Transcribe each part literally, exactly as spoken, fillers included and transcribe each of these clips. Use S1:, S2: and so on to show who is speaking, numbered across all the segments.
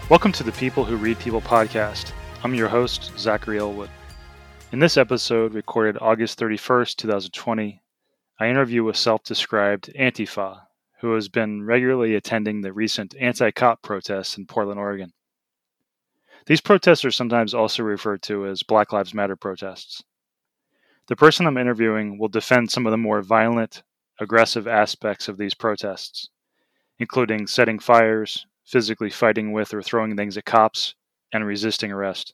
S1: Welcome to the People Who Read People podcast. I'm your host, Zachary Elwood. In this episode, recorded August thirty-first, twenty twenty, I interview a self-described Antifa who has been regularly attending the recent anti-cop protests in Portland, Oregon. These protests are sometimes also referred to as Black Lives Matter protests. The person I'm interviewing will defend some of the more violent, aggressive aspects of these protests, including setting fires, physically fighting with or throwing things at cops, and resisting arrest.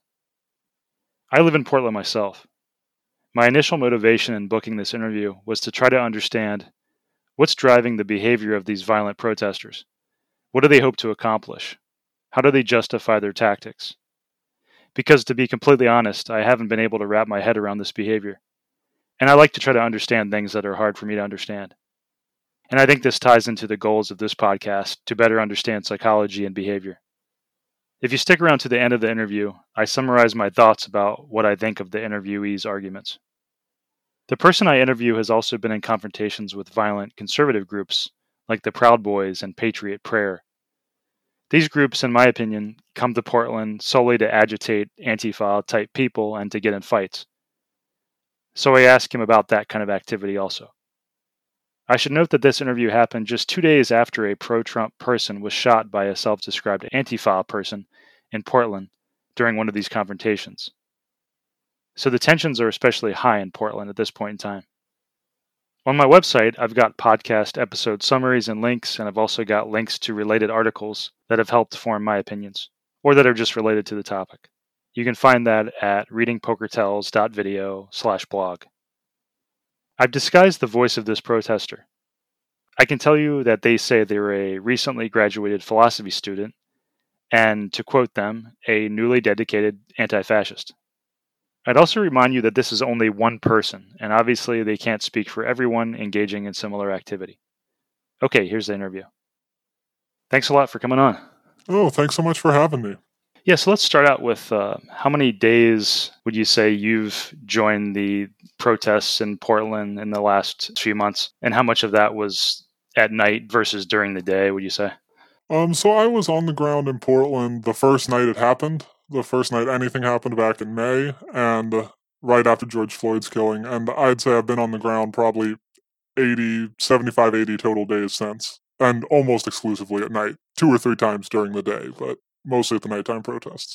S1: I live in Portland myself. My initial motivation in booking this interview was to try to understand what's driving the behavior of these violent protesters. What do they hope to accomplish? How do they justify their tactics? Because to be completely honest, I haven't been able to wrap my head around this behavior. And I like to try to understand things that are hard for me to understand. And I think this ties into the goals of this podcast to better understand psychology and behavior. If you stick around to the end of the interview, I summarize my thoughts about what I think of the interviewee's arguments. The person I interview has also been in confrontations with violent conservative groups like the Proud Boys and Patriot Prayer. These groups, in my opinion, come to Portland solely to agitate Antifa-type people and to get in fights. So I ask him about that kind of activity also. I should note that this interview happened just two days after a pro-Trump person was shot by a self-described Antifa person in Portland during one of these confrontations. So the tensions are especially high in Portland at this point in time. On my website, I've got podcast episode summaries and links, and I've also got links to related articles that have helped form my opinions, or that are just related to the topic. You can find that at readingpokertells.video slash blog. I've disguised the voice of this protester. I can tell you that they say they're a recently graduated philosophy student, and, to quote them, a newly dedicated anti-fascist. I'd also remind you that this is only one person, and obviously they can't speak for everyone engaging in similar activity. Okay, here's the interview. Thanks a lot for coming on.
S2: Oh, thanks so much for having me.
S1: Yeah, so let's start out with uh, how many days would you say you've joined the protests in Portland in the last few months, and how much of that was at night versus during the day, would you say?
S2: Um, so I was on the ground in Portland the first night it happened, the first night anything happened back in May, and uh, right after George Floyd's killing, and I'd say I've been on the ground probably eighty, seventy-five, eighty total days since, and almost exclusively at night, two or three times during the day, but mostly at the nighttime protests.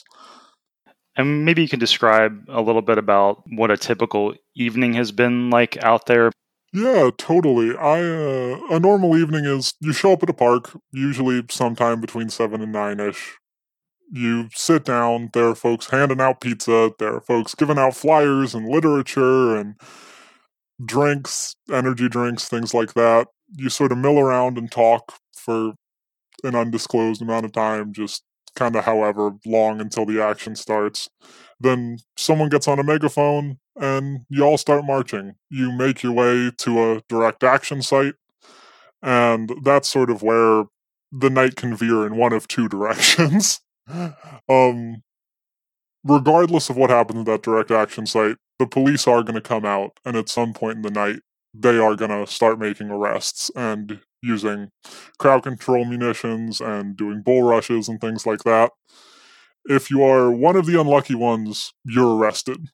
S1: And maybe you can describe a little bit about what a typical evening has been like out there.
S2: Yeah, totally. I uh, a normal evening is you show up at a park, usually sometime between seven and nine-ish. You sit down, there are folks handing out pizza, there are folks giving out flyers and literature and drinks, energy drinks, things like that. You sort of mill around and talk for an undisclosed amount of time, just kind of however long until the action starts. Then someone gets on a megaphone and you all start marching. You make your way to a direct action site, and that's sort of where the night can veer in one of two directions. um, regardless of what happens at that direct action site, the police are going to come out, and at some point in the night, they are going to start making arrests and using crowd control munitions and doing bull rushes and things like that. If you are one of the unlucky ones, you're arrested.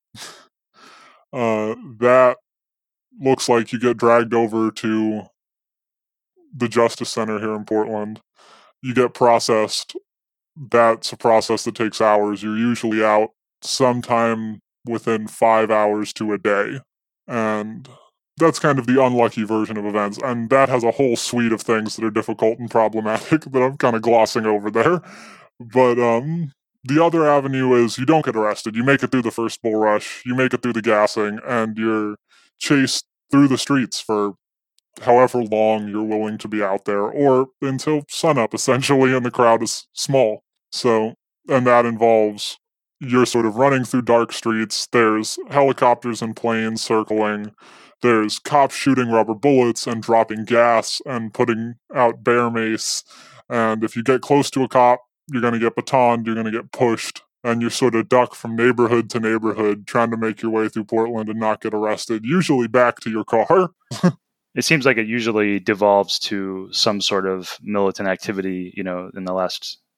S2: uh, that looks like you get dragged over to the Justice Center here in Portland. You get processed. That's a process that takes hours. You're usually out sometime within five hours to a day. And that's kind of the unlucky version of events, and that has a whole suite of things that are difficult and problematic that I'm kind of glossing over there. But um, the other avenue is you don't get arrested. You make it through the first bull rush, you make it through the gassing, and you're chased through the streets for however long you're willing to be out there, or until sunup, essentially, and the crowd is small. So, and that involves you're sort of running through dark streets, there's helicopters and planes circling, there's cops shooting rubber bullets and dropping gas and putting out bear mace. And if you get close to a cop, you're going to get batoned, you're going to get pushed, and you sort of duck from neighborhood to neighborhood trying to make your way through Portland and not get arrested, usually back to your car.
S1: It seems like it usually devolves to some sort of militant activity, you know, in the last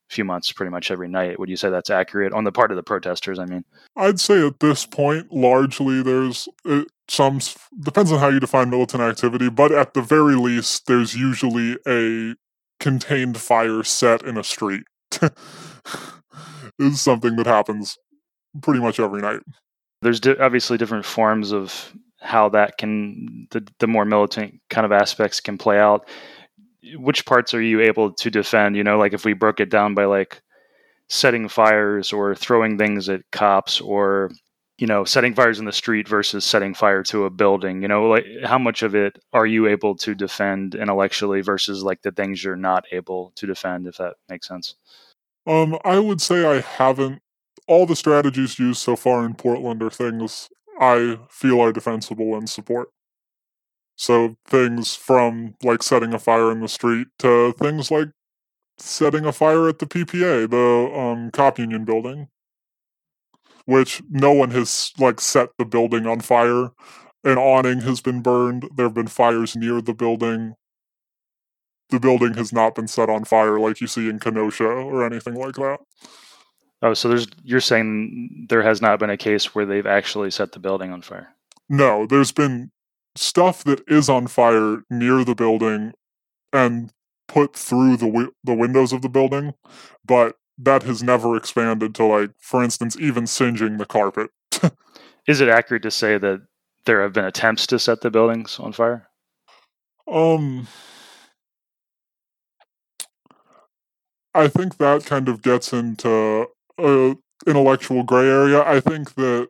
S1: few months, pretty much every night. Would you say that's accurate on the part of the protesters? I mean,
S2: I'd say at this point, largely there's uh, some, depends on how you define militant activity, but at the very least, there's usually a contained fire set in a street. This is something that happens pretty much every night.
S1: There's di- obviously different forms of how that can, the, the more militant kind of aspects can play out. Which parts are you able to defend? You know, like if we broke it down by like setting fires or throwing things at cops, or, you know, setting fires in the street versus setting fire to a building, you know, like how much of it are you able to defend intellectually versus like the things you're not able to defend, if that makes sense?
S2: Um, I would say I haven't, all the strategies used so far in Portland are things I feel are defensible and support. So things from like setting a fire in the street to things like setting a fire at the P P A, the um, cop union building, which no one has like set the building on fire. An awning has been burned. There have been fires near the building. The building has not been set on fire like you see in Kenosha or anything like that.
S1: Oh, so there's you're saying there has not been a case where they've actually set the building on fire?
S2: No, there's been stuff that is on fire near the building and put through the wi- the windows of the building, but that has never expanded to, like, for instance, even singeing the carpet.
S1: Is it accurate to say that there have been attempts to set the buildings on fire?
S2: Um, I think that kind of gets into a intellectual gray area. I think that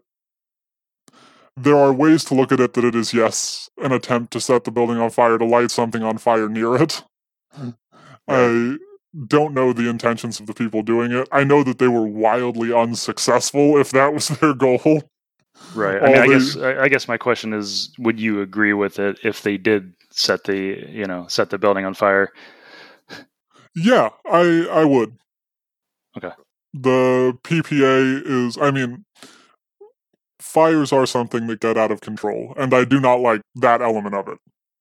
S2: there are ways to look at it that it is, yes, an attempt to set the building on fire, to light something on fire near it.
S1: Right.
S2: I don't know the intentions of the people doing it. I know that they were wildly unsuccessful if that was their goal.
S1: Right. I
S2: All
S1: mean, I
S2: they-
S1: guess I I guess my question is, would you agree with it if they did set the you know set the building on fire?
S2: Yeah, I I would.
S1: Okay.
S2: The P P A is, I mean, fires are something that get out of control, and I do not like that element of it.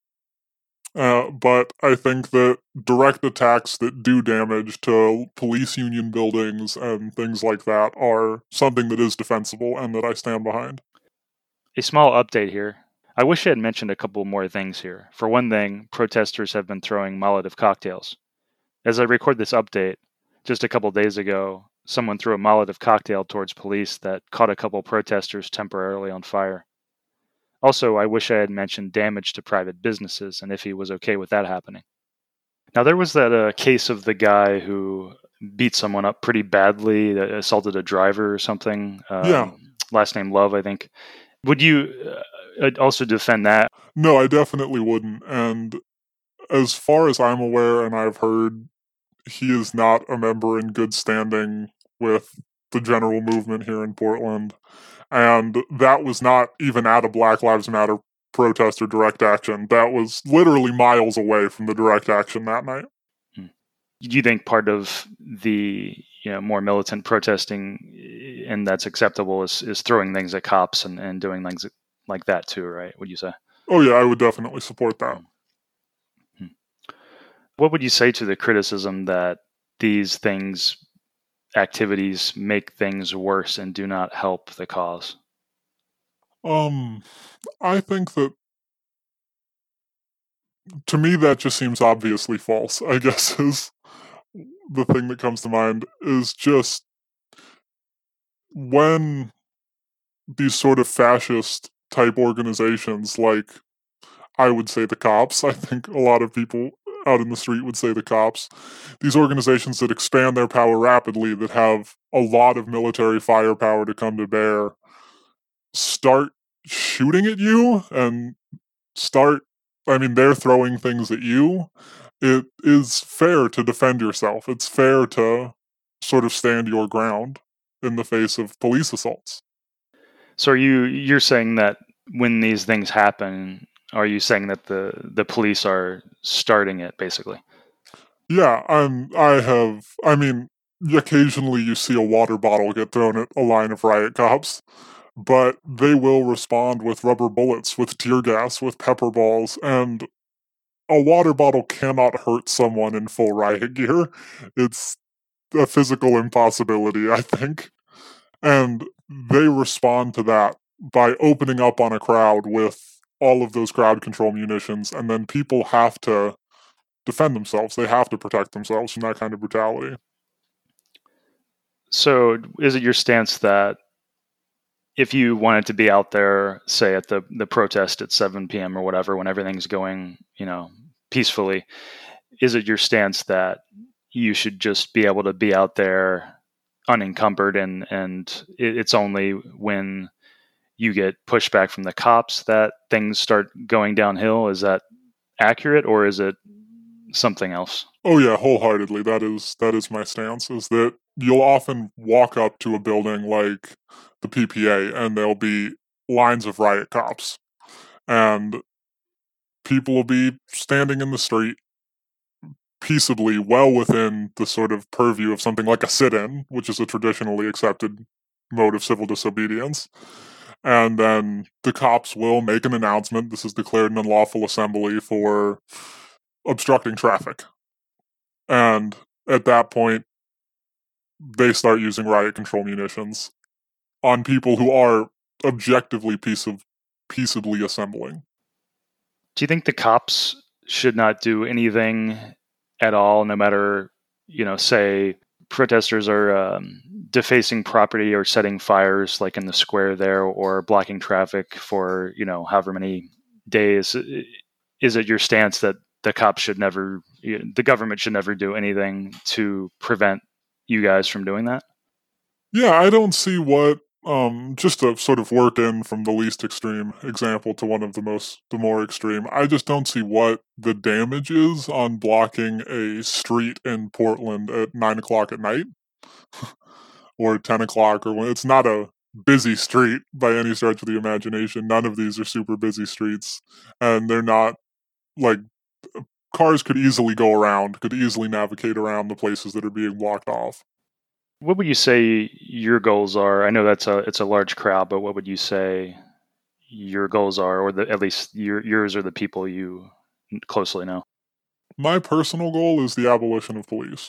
S2: Uh, but I think that direct attacks that do damage to police union buildings and things like that are something that is defensible and that I stand behind.
S1: A small update here. I wish I had mentioned a couple more things here. For one thing, protesters have been throwing Molotov cocktails. As I record this update, just a couple days ago, someone threw a Molotov cocktail towards police that caught a couple protesters temporarily on fire. Also, I wish I had mentioned damage to private businesses and if he was okay with that happening. Now, there was that uh, case of the guy who beat someone up pretty badly, uh, assaulted a driver or something. Um,
S2: Yeah.
S1: Last name Love, I think. Would you uh, also defend that?
S2: No, I definitely wouldn't. And as far as I'm aware, and I've heard, he is not a member in good standing with the general movement here in Portland. And that was not even at a Black Lives Matter protest or direct action. That was literally miles away from the direct action that night.
S1: Do you think part of the you know more militant protesting and that's acceptable is, is throwing things at cops and, and doing things like that too, right? Would you say?
S2: Oh yeah, I would definitely support that.
S1: Hmm. What would you say to the criticism that these things, activities, make things worse and do not help the cause?
S2: Um, I think that, to me, that just seems obviously false, I guess, is the thing that comes to mind, is just when these sort of fascist type organizations, like, I would say the cops, I think a lot of people out in the street would say the cops, these organizations that expand their power rapidly, that have a lot of military firepower to come to bear, start shooting at you and start, I mean, they're throwing things at you. It is fair to defend yourself. It's fair to sort of stand your ground in the face of police assaults.
S1: So are you you're saying that when these things happen, are you saying that the, the police are starting it, basically?
S2: Yeah, I'm, I have, I mean, occasionally you see a water bottle get thrown at a line of riot cops, but they will respond with rubber bullets, with tear gas, with pepper balls, and a water bottle cannot hurt someone in full riot gear. It's a physical impossibility, I think. And they respond to that by opening up on a crowd with all of those crowd control munitions, and then people have to defend themselves. They have to protect themselves from that kind of brutality.
S1: So is it your stance that if you wanted to be out there, say at the, the protest at seven p.m. or whatever, when everything's going, you know, peacefully, is it your stance that you should just be able to be out there unencumbered, and, and it's only when you get pushback from the cops that things start going downhill? Is that accurate, or is it something else?
S2: Oh yeah, wholeheartedly. That is that is my stance, is that you'll often walk up to a building like the P P A and there'll be lines of riot cops. And people will be standing in the street peaceably, well within the sort of purview of something like a sit-in, which is a traditionally accepted mode of civil disobedience. And then the cops will make an announcement: this is declared an unlawful assembly for obstructing traffic. And at that point, they start using riot control munitions on people who are objectively peace of, peaceably assembling.
S1: Do you think the cops should not do anything at all, no matter, you know, say protesters are um, defacing property or setting fires like in the square there, or blocking traffic for, you know, however many days? Is it your stance that the cops should never, the government should never do anything to prevent you guys from doing that?
S2: Yeah, I don't see what, um, just to sort of work in from the least extreme example to one of the most, the more extreme, I just don't see what the damage is on blocking a street in Portland at nine o'clock at night or ten o'clock, or when it's not a busy street by any stretch of the imagination. None of these are super busy streets, and they're not, like, cars could easily go around, could easily navigate around the places that are being blocked off.
S1: What would you say your goals are? I know that's a it's a large crowd, but what would you say your goals are, or the, at least your, yours or the people you closely know?
S2: My personal goal is the abolition of police.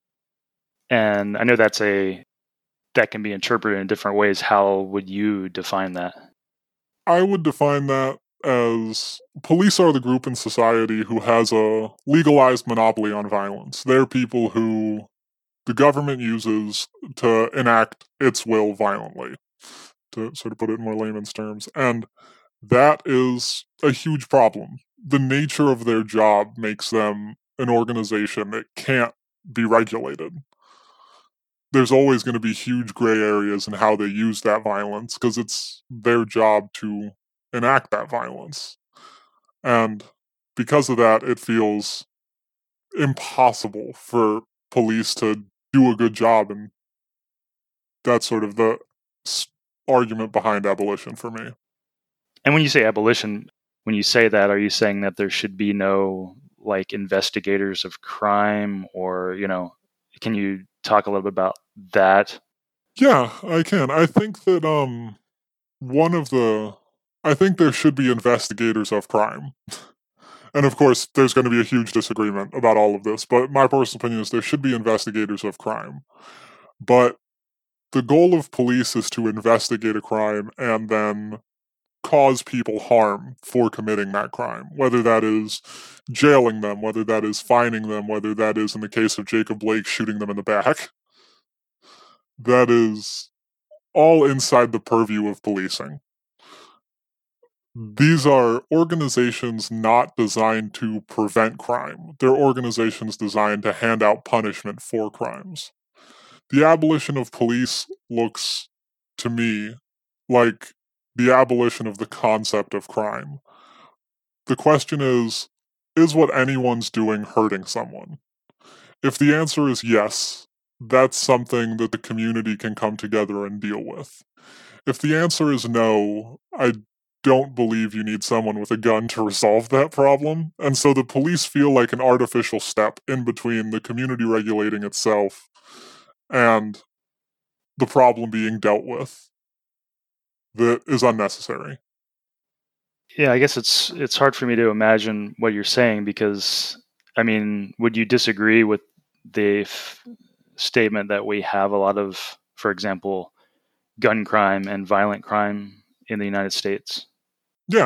S1: And I know that's a that can be interpreted in different ways. How would you define that?
S2: I would define that as police are the group in society who has a legalized monopoly on violence. They're people who the government uses to enact its will violently, to sort of put it in more layman's terms. And that is a huge problem. The nature of their job makes them an organization that can't be regulated. There's always going to be huge gray areas in how they use that violence, because it's their job to enact that violence. And because of that, it feels impossible for police to do a good job, and that's sort of the argument behind abolition for me.
S1: And when you say abolition, when you say that, are you saying that there should be no, like, investigators of crime, or, you know, can you talk a little bit about that?
S2: Yeah, I can. I think that um one of the I think there should be investigators of crime. And of course, there's going to be a huge disagreement about all of this, but my personal opinion is there should be investigators of crime. But the goal of police is to investigate a crime and then cause people harm for committing that crime, whether that is jailing them, whether that is fining them, whether that is, in the case of Jacob Blake, shooting them in the back. That is all inside the purview of policing. These are organizations not designed to prevent crime. They're organizations designed to hand out punishment for crimes. The abolition of police looks, to me, like the abolition of the concept of crime. The question is, is what anyone's doing hurting someone? If the answer is yes, that's something that the community can come together and deal with. If the answer is no, I don't believe you need someone with a gun to resolve that problem, and so the police feel like an artificial step in between the community regulating itself and the problem being dealt with that is unnecessary.
S1: Yeah, I guess it's it's hard for me to imagine what you're saying, because, I mean, would you disagree with the statement that we have a lot of, for example, gun crime and violent crime in the United States?
S2: Yeah.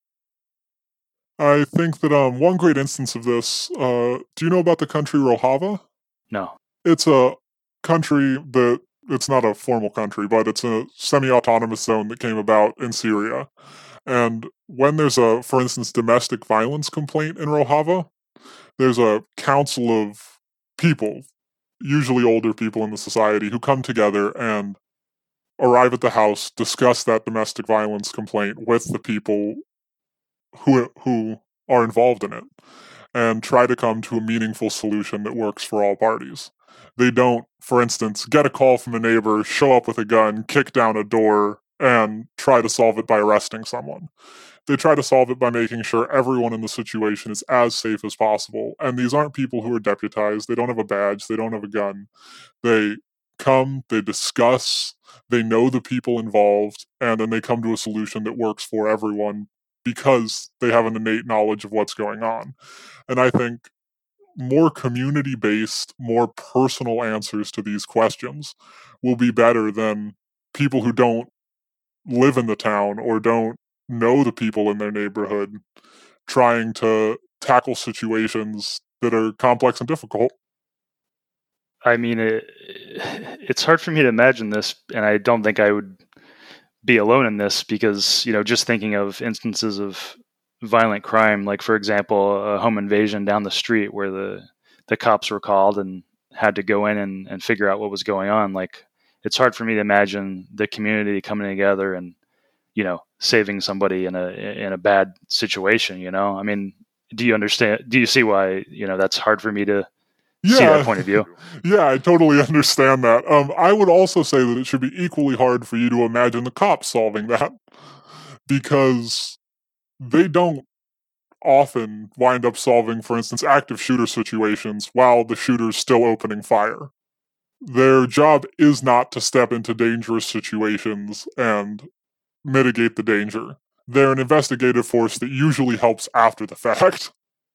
S2: I think that um, one great instance of this, uh, do you know about the country Rojava?
S1: No.
S2: It's a country that, it's not a formal country, but it's a semi-autonomous zone that came about in Syria. And when there's a, for instance, domestic violence complaint in Rojava, there's a council of people, usually older people in the society, who come together and arrive at the house, discuss that domestic violence complaint with the people who who are involved in it, and try to come to a meaningful solution that works for all parties. They don't, for instance, get a call from a neighbor, show up with a gun, kick down a door, and try to solve it by arresting someone. They try to solve it by making sure everyone in the situation is as safe as possible. And these aren't people who are deputized. They don't have a badge. They don't have a gun. They come, they discuss, they know the people involved, and then they come to a solution that works for everyone because they have an innate knowledge of what's going on. And I think more community-based, more personal answers to these questions will be better than people who don't live in the town or don't know the people in their neighborhood trying to tackle situations that are complex and difficult.
S1: I mean, it, it's hard for me to imagine this, and I don't think I would be alone in this because, you know, just thinking of instances of violent crime, like, for example, a home invasion down the street where the, the cops were called and had to go in and, and figure out what was going on. Like, it's hard for me to imagine the community coming together and, you know, saving somebody in a in a bad situation, you know? I mean, do you understand? Do you see why, you know, that's hard for me to
S2: yeah.
S1: see that point of view?
S2: Yeah, I totally understand that. Um, I would also say that it should be equally hard for you to imagine the cops solving that, because they don't often wind up solving, for instance, active shooter situations while the shooter's still opening fire. Their job is not to step into dangerous situations and mitigate the danger. They're an investigative force that usually helps after the fact.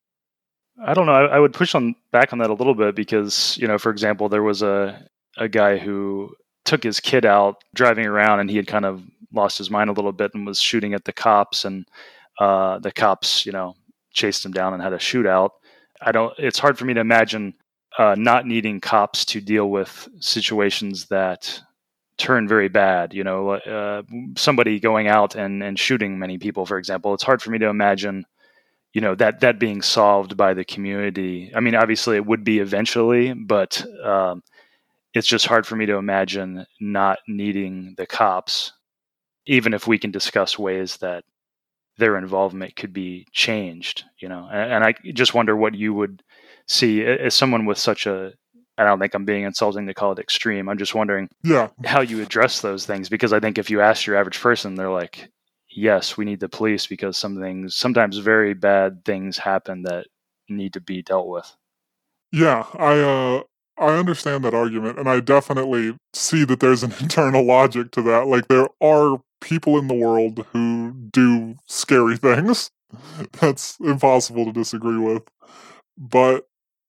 S1: I don't know. I, I would push on back on that a little bit because, you know, for example, there was a a guy who took his kid out driving around, and he had kind of lost his mind a little bit and was shooting at the cops, and uh, the cops, you know, chased him down and had a shootout. I don't. It's hard for me to imagine uh, not needing cops to deal with situations that turn very bad. You know, uh, somebody going out and and shooting many people, for example. It's hard for me to imagine, you know, that that being solved by the community. I mean, obviously it would be eventually, but um, it's just hard for me to imagine not needing the cops, even if we can discuss ways that their involvement could be changed, you know. And, and I just wonder what you would see as someone with such a, I don't think I'm being insulting to call it extreme. I'm just wondering
S2: yeah.
S1: how you address those things, because I think if you ask your average person, they're like, yes, we need the police because some things, sometimes very bad things happen that need to be dealt with.
S2: Yeah, I uh I understand that argument, and I definitely see that there's an internal logic to that. Like, there are people in the world who do scary things. That's impossible to disagree with. But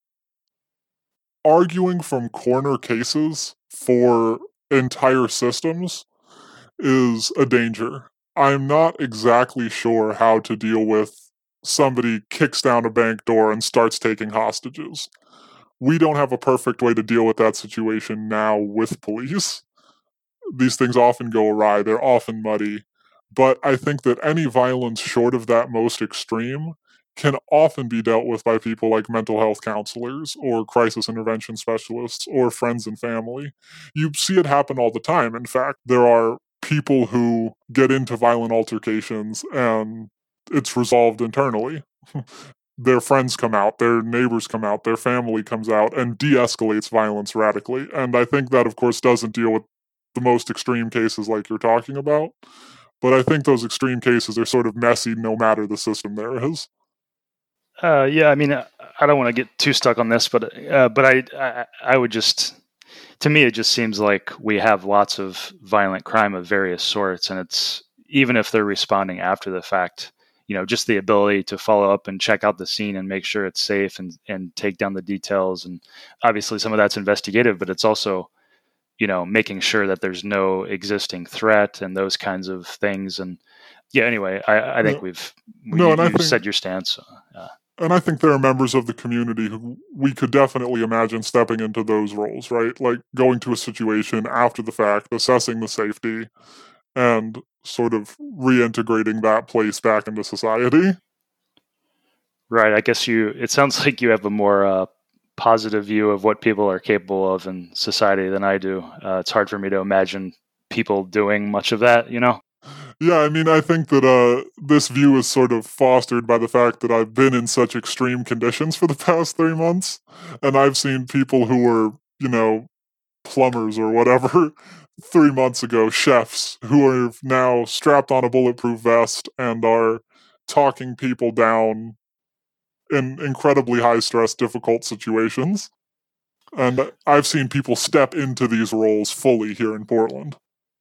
S2: arguing from corner cases for entire systems is a danger. I'm not exactly sure how to deal with somebody kicks down a bank door and starts taking hostages. We don't have a perfect way to deal with that situation now with police. These things often go awry, they're often muddy. But I think that any violence short of that most extreme can often be dealt with by people like mental health counselors or crisis intervention specialists or friends and family. You see it happen all the time. In fact, there are people who get into violent altercations and it's resolved internally. Their friends come out, their neighbors come out, their family comes out and de-escalates violence radically. And I think that, of course, doesn't deal with the most extreme cases like you're talking about. But I think those extreme cases are sort of messy no matter the system there is.
S1: Uh, yeah, I mean, I don't want to get too stuck on this, but uh, but I, I I would just, to me, it just seems like we have lots of violent crime of various sorts, and it's, even if they're responding after the fact, you know, just the ability to follow up and check out the scene and make sure it's safe and, and take down the details. And obviously some of that's investigative, but it's also, you know, making sure that there's no existing threat and those kinds of things. And yeah, anyway, I, I think
S2: Yeah.
S1: we've,
S2: No,
S1: you,
S2: and I
S1: you
S2: think-
S1: said your stance. Uh,
S2: And I think there are members of the community who we could definitely imagine stepping into those roles, right? Like going to a situation after the fact, assessing the safety, and sort of reintegrating that place back into society.
S1: right. I guess you, it sounds like you have a more uh, positive view of what people are capable of in society than I do. Uh, it's hard for me to imagine people doing much of that, you know?
S2: Yeah, I mean, I think that uh, this view is sort of fostered by the fact that I've been in such extreme conditions for the past three months, and I've seen people who were, you know, plumbers or whatever three months ago, chefs, who are now strapped on a bulletproof vest and are talking people down in incredibly high stress, difficult situations. And I've seen people step into these roles fully here in Portland.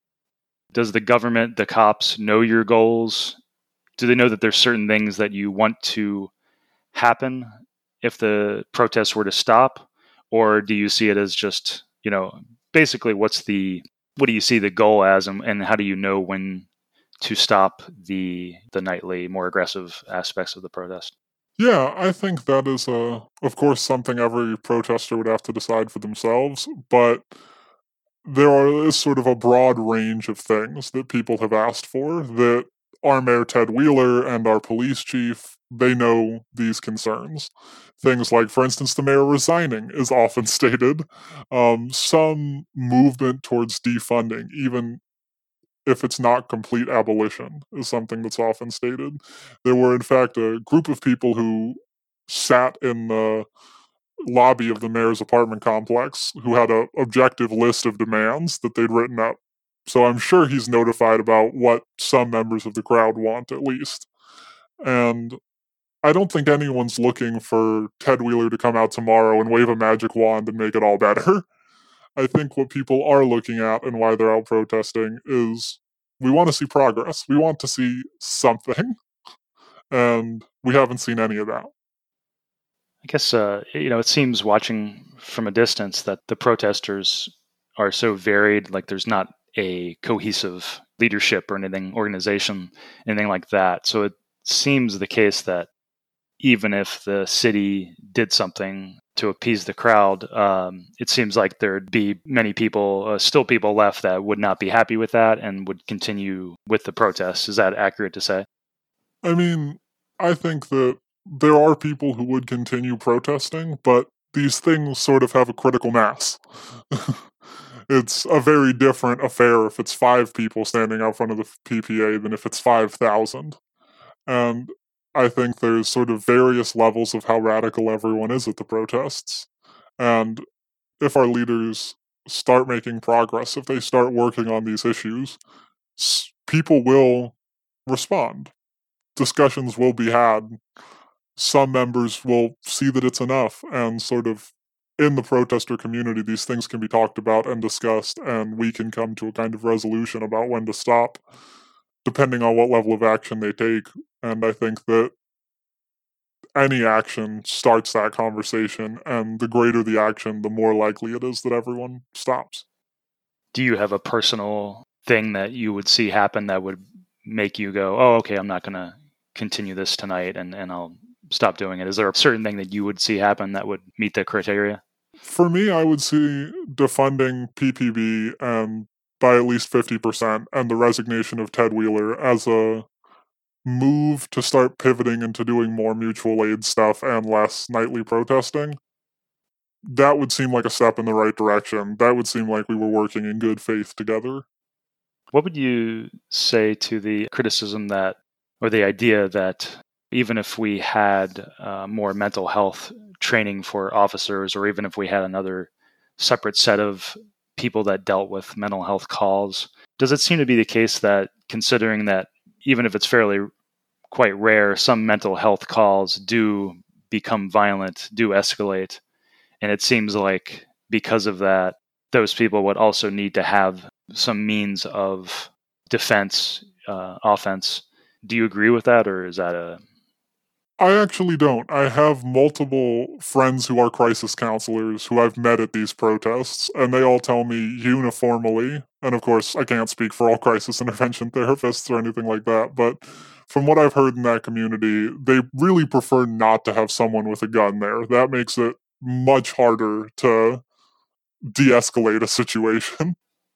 S1: Does the government, the cops know your goals? Do they know that there's certain things that you want to happen if the protests were to stop? Or do you see it as just, you know, basically what's the, what do you see the goal as, and, and how do you know when to stop the the nightly, more aggressive aspects of the protest?
S2: Yeah, I think that is, uh, of course, something every protester would have to decide for themselves, but there are, is sort of a broad range of things that people have asked for that our Mayor Ted Wheeler and our police chief, they know these concerns. Things like, for instance, the mayor resigning is often stated. Um, some movement towards defunding, even if it's not complete abolition, is something that's often stated. There were, in fact, a group of people who sat in the lobby of the mayor's apartment complex who had a objective list of demands that they'd written up. So I'm sure he's notified about what some members of the crowd want, at least. And I don't think anyone's looking for Ted Wheeler to come out tomorrow and wave a magic wand and make it all better. I think what people are looking at and why they're out protesting is we want to see progress. We want to see something. And we haven't seen any of that.
S1: I guess, uh, you know, it seems watching from a distance that the protesters are so varied. Like there's not a cohesive leadership or anything, organization, anything like that. So it seems the case that even if the city did something to appease the crowd, um, it seems like there'd be many people, uh, still people left that would not be happy with that and would continue with the protests. Is that accurate to say?
S2: I mean, I think that there are people who would continue protesting, but these things sort of have a critical mass. It's a very different affair if it's five people standing out front of the P P A than if it's five thousand. And I think there's sort of various levels of how radical everyone is at the protests. And if our leaders start making progress, if they start working on these issues, people will respond. Discussions will be had. Some members will see that it's enough, and sort of in the protester community, these things can be talked about and discussed, and we can come to a kind of resolution about when to stop, depending on what level of action they take. And I think that any action starts that conversation, and the greater the action, the more likely it is that everyone stops.
S1: Do you have a personal thing that you would see happen that would make you go, oh, okay, I'm not going to continue this tonight and, and I'll stop doing it? Is there a certain thing that you would see happen that would meet the criteria?
S2: For me, I would see defunding P P B um, by at least fifty percent and the resignation of Ted Wheeler as a move to start pivoting into doing more mutual aid stuff and less nightly protesting. That would seem like a step in the right direction. That would seem like we were working in good faith together.
S1: What would you say to the criticism that, or the idea that even if we had uh, more mental health training for officers, or even if we had another separate set of people that dealt with mental health calls, does it seem to be the case that, considering that even if it's fairly quite rare, some mental health calls do become violent, do escalate, and it seems like because of that, those people would also need to have some means of defense, uh, offense, Do you agree with that, or is that a...
S2: I actually don't. I have multiple friends who are crisis counselors who I've met at these protests, and they all tell me uniformly, and of course, I can't speak for all crisis intervention therapists or anything like that, but from what I've heard in that community, they really prefer not to have someone with a gun there. That makes it much harder to de-escalate a situation.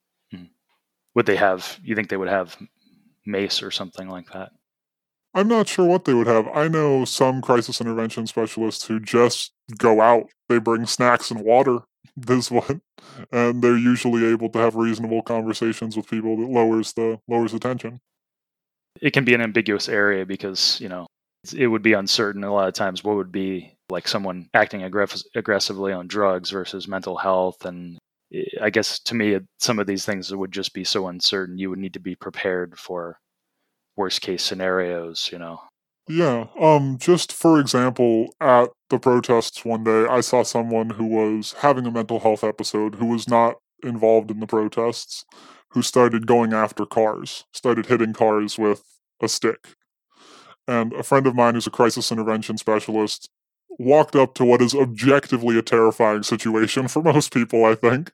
S1: Would they have, you think they would have mace or something like that?
S2: I'm not sure what they would have. I know some crisis intervention specialists who just go out. They bring snacks and water, this one, and they're usually able to have reasonable conversations with people that lowers the lowers the tension.
S1: It can be an ambiguous area because, you know, it would be uncertain a lot of times what would be like someone acting aggress- aggressively on drugs versus mental health. And I guess to me, some of these things would just be so uncertain. You would need to be prepared for worst case scenarios, you know.
S2: Yeah, um, just for example, at the protests one day, I saw someone who was having a mental health episode who was not involved in the protests, who started going after cars, started hitting cars with a stick. And a friend of mine who's a crisis intervention specialist walked up to what is objectively a terrifying situation for most people, I think,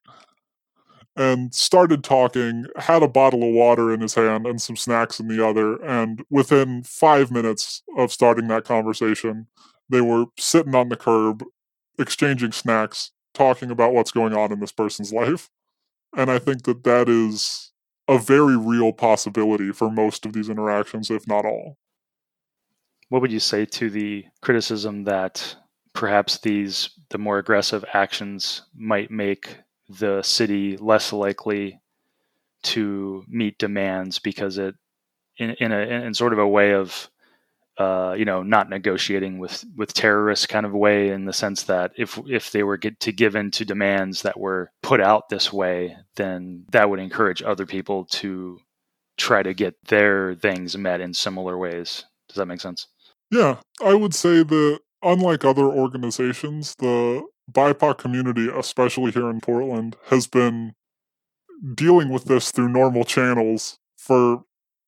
S2: and started talking, had a bottle of water in his hand and some snacks in the other, and within five minutes of starting that conversation, they were sitting on the curb, exchanging snacks, talking about what's going on in this person's life. And I think that that is a very real possibility for most of these interactions, if not all.
S1: What would you say to the criticism that perhaps these, the more aggressive actions might make the city less likely to meet demands because it, in in a in sort of a way of, uh, you know, not negotiating with with terrorists kind of way, in the sense that if if they were get to give in to demands that were put out this way, then that would encourage other people to try to get their things met in similar ways. Does that make sense?
S2: Yeah, I would say that unlike other organizations, the B I P O C community, especially here in Portland, has been dealing with this through normal channels for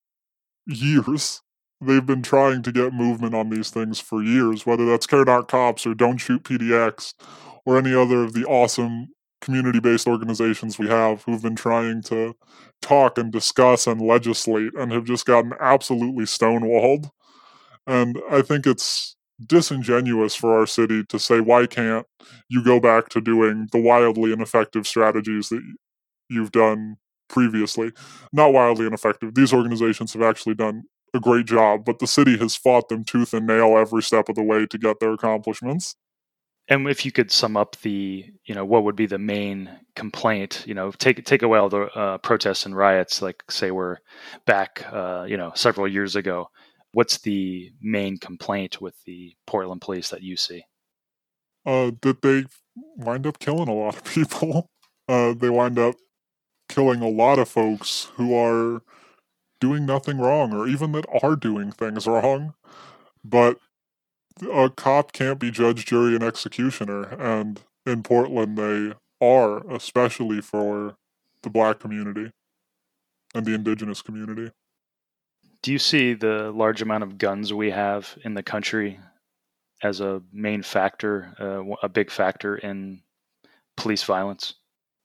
S2: years. They've been trying to get movement on these things for years, whether that's Care Not Cops or Don't Shoot P D X or any other of the awesome community-based organizations we have who've been trying to talk and discuss and legislate and have just gotten absolutely stonewalled. And I think it's disingenuous for our city to say, why can't you go back to doing the wildly ineffective strategies that you've done previously? Not wildly ineffective. These organizations have actually done a great job, but the city has fought them tooth and nail every step of the way to get their accomplishments.
S1: And if you could sum up the, you know, what would be the main complaint, you know, take take away all the uh, protests and riots, like say we're back, uh, you know, several years ago. What's the main complaint with the Portland police that you see?
S2: Uh, that they wind up killing a lot of people. Uh, they wind up killing a lot of folks who are doing nothing wrong, or even that are doing things wrong. But a cop can't be judge, jury, and executioner, and in Portland they are, especially for the Black community and the Indigenous community.
S1: Do you see the large amount of guns we have in the country as a main factor, uh, a big factor in police violence?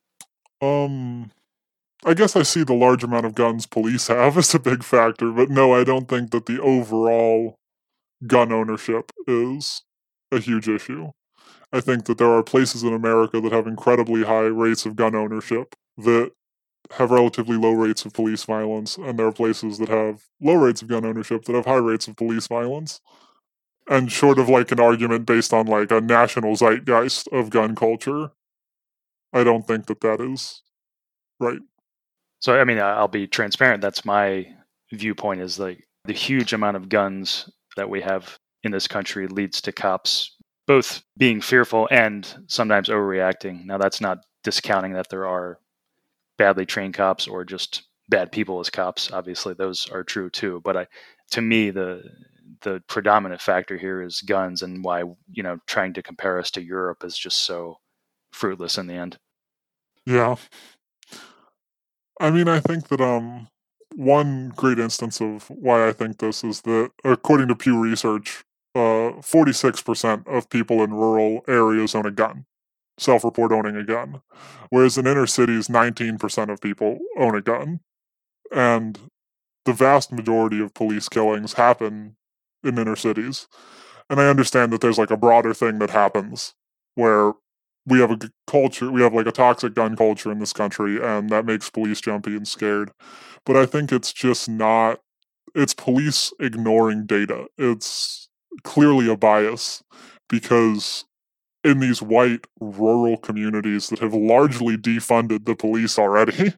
S2: Um, I guess I see the large amount of guns police have as a big factor, but no, I don't think that the overall gun ownership is a huge issue. I think that there are places in America that have incredibly high rates of gun ownership that have relatively low rates of police violence, and there are places that have low rates of gun ownership that have high rates of police violence. And short of like an argument based on like a national zeitgeist of gun culture, I don't think that that is right.
S1: So, I mean, I'll be transparent. That's my viewpoint, is like the huge amount of guns that we have in this country leads to cops both being fearful and sometimes overreacting. Now, that's not discounting that there are badly trained cops or just bad people as cops. Obviously, those are true too. But I, to me, the the predominant factor here is guns, and why, you know, trying to compare us to Europe is just so fruitless in the end.
S2: Yeah. I mean, I think that um one great instance of why I think this is that, according to Pew Research, uh, forty-six percent of people in rural areas own a gun, self-report owning a gun, whereas in inner cities, nineteen percent of people own a gun. And the vast majority of police killings happen in inner cities. And I understand that there's like a broader thing that happens where we have a culture, we have like a toxic gun culture in this country, and that makes police jumpy and scared. But I think it's just not, it's police ignoring data. It's clearly a bias because in these white rural communities that have largely defunded the police already,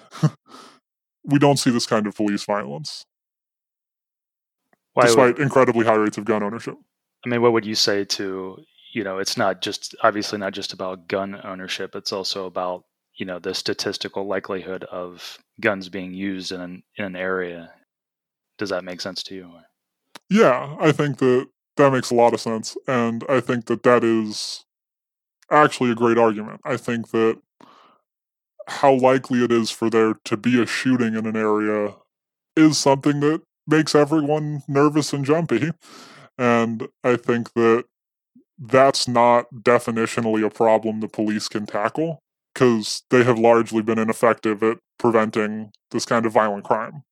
S2: we don't see this kind of police violence. Why despite would, incredibly high rates of gun ownership.
S1: I mean, what would you say to, you know, it's not just, obviously not just about gun ownership, it's also about, you know, the statistical likelihood of guns being used in an, in an area. Does that make sense to you?
S2: Yeah, I think that that makes a lot of sense. And I think that that is actually a great argument. I think that how likely it is for there to be a shooting in an area is something that makes everyone nervous and jumpy. And I think that that's not definitionally a problem the police can tackle, because they have largely been ineffective at preventing this kind of violent crime.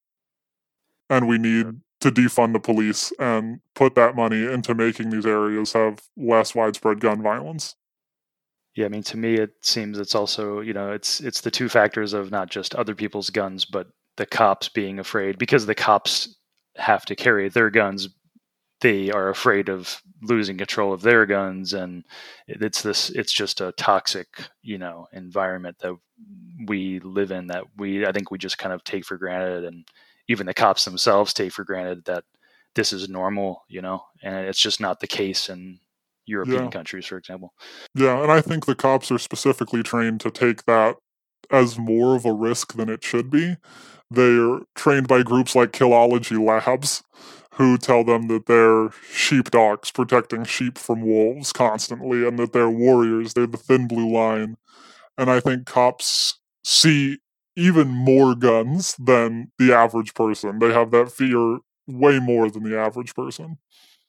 S2: And we need to defund the police and put that money into making these areas have less widespread gun violence.
S1: Yeah, I mean, to me, it seems it's also, you know, it's it's the two factors of not just other people's guns, but the cops being afraid, because the cops have to carry their guns. They are afraid of losing control of their guns, and it's this. It's just a toxic, you know, environment that we live in. That we, I think, we just kind of take for granted, and even the cops themselves take for granted that this is normal, you know, and it's just not the case in European yeah. countries, for example.
S2: Yeah, and I think the cops are specifically trained to take that as more of a risk than it should be. They're trained by groups like Killology Labs, who tell them that they're sheepdogs protecting sheep from wolves constantly, and that they're warriors, they're the thin blue line. And I think cops see even more guns than the average person. They have that fear way more than the average person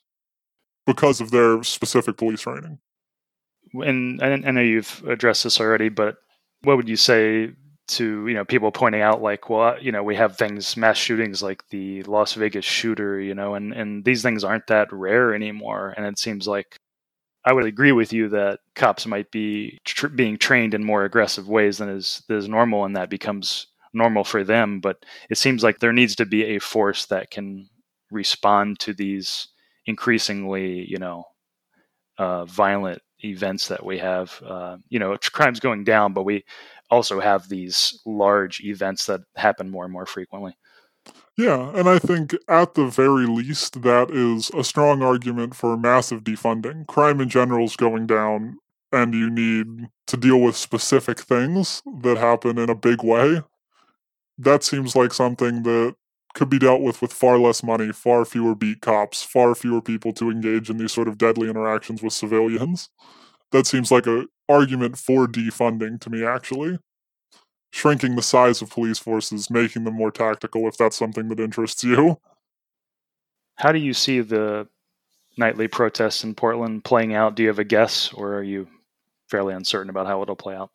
S2: because of their specific police training.
S1: And I know you've addressed this already, but what would you say to, you know, people pointing out like, well, you know, we have things, mass shootings like the Las Vegas shooter, you know, and, and these things aren't that rare anymore. And it seems like I would agree with you that cops might be tr- being trained in more aggressive ways than is, than is normal, and that becomes normal for them. But it seems like there needs to be a force that can respond to these increasingly, you know, uh, violent events that we have. Uh, you know, crime's going down, but we also have these large events that happen more and more frequently.
S2: Yeah, and I think at the very least that is a strong argument for massive defunding. Crime in general is going down, and you need to deal with specific things that happen in a big way. That seems like something that could be dealt with with far less money, far fewer beat cops, far fewer people to engage in these sort of deadly interactions with civilians. That seems like an argument for defunding to me, actually. Shrinking the size of police forces, making them more tactical, if that's something that interests you.
S1: How do you see the nightly protests in Portland playing out? Do you have a guess, or are you fairly uncertain about how it'll play out?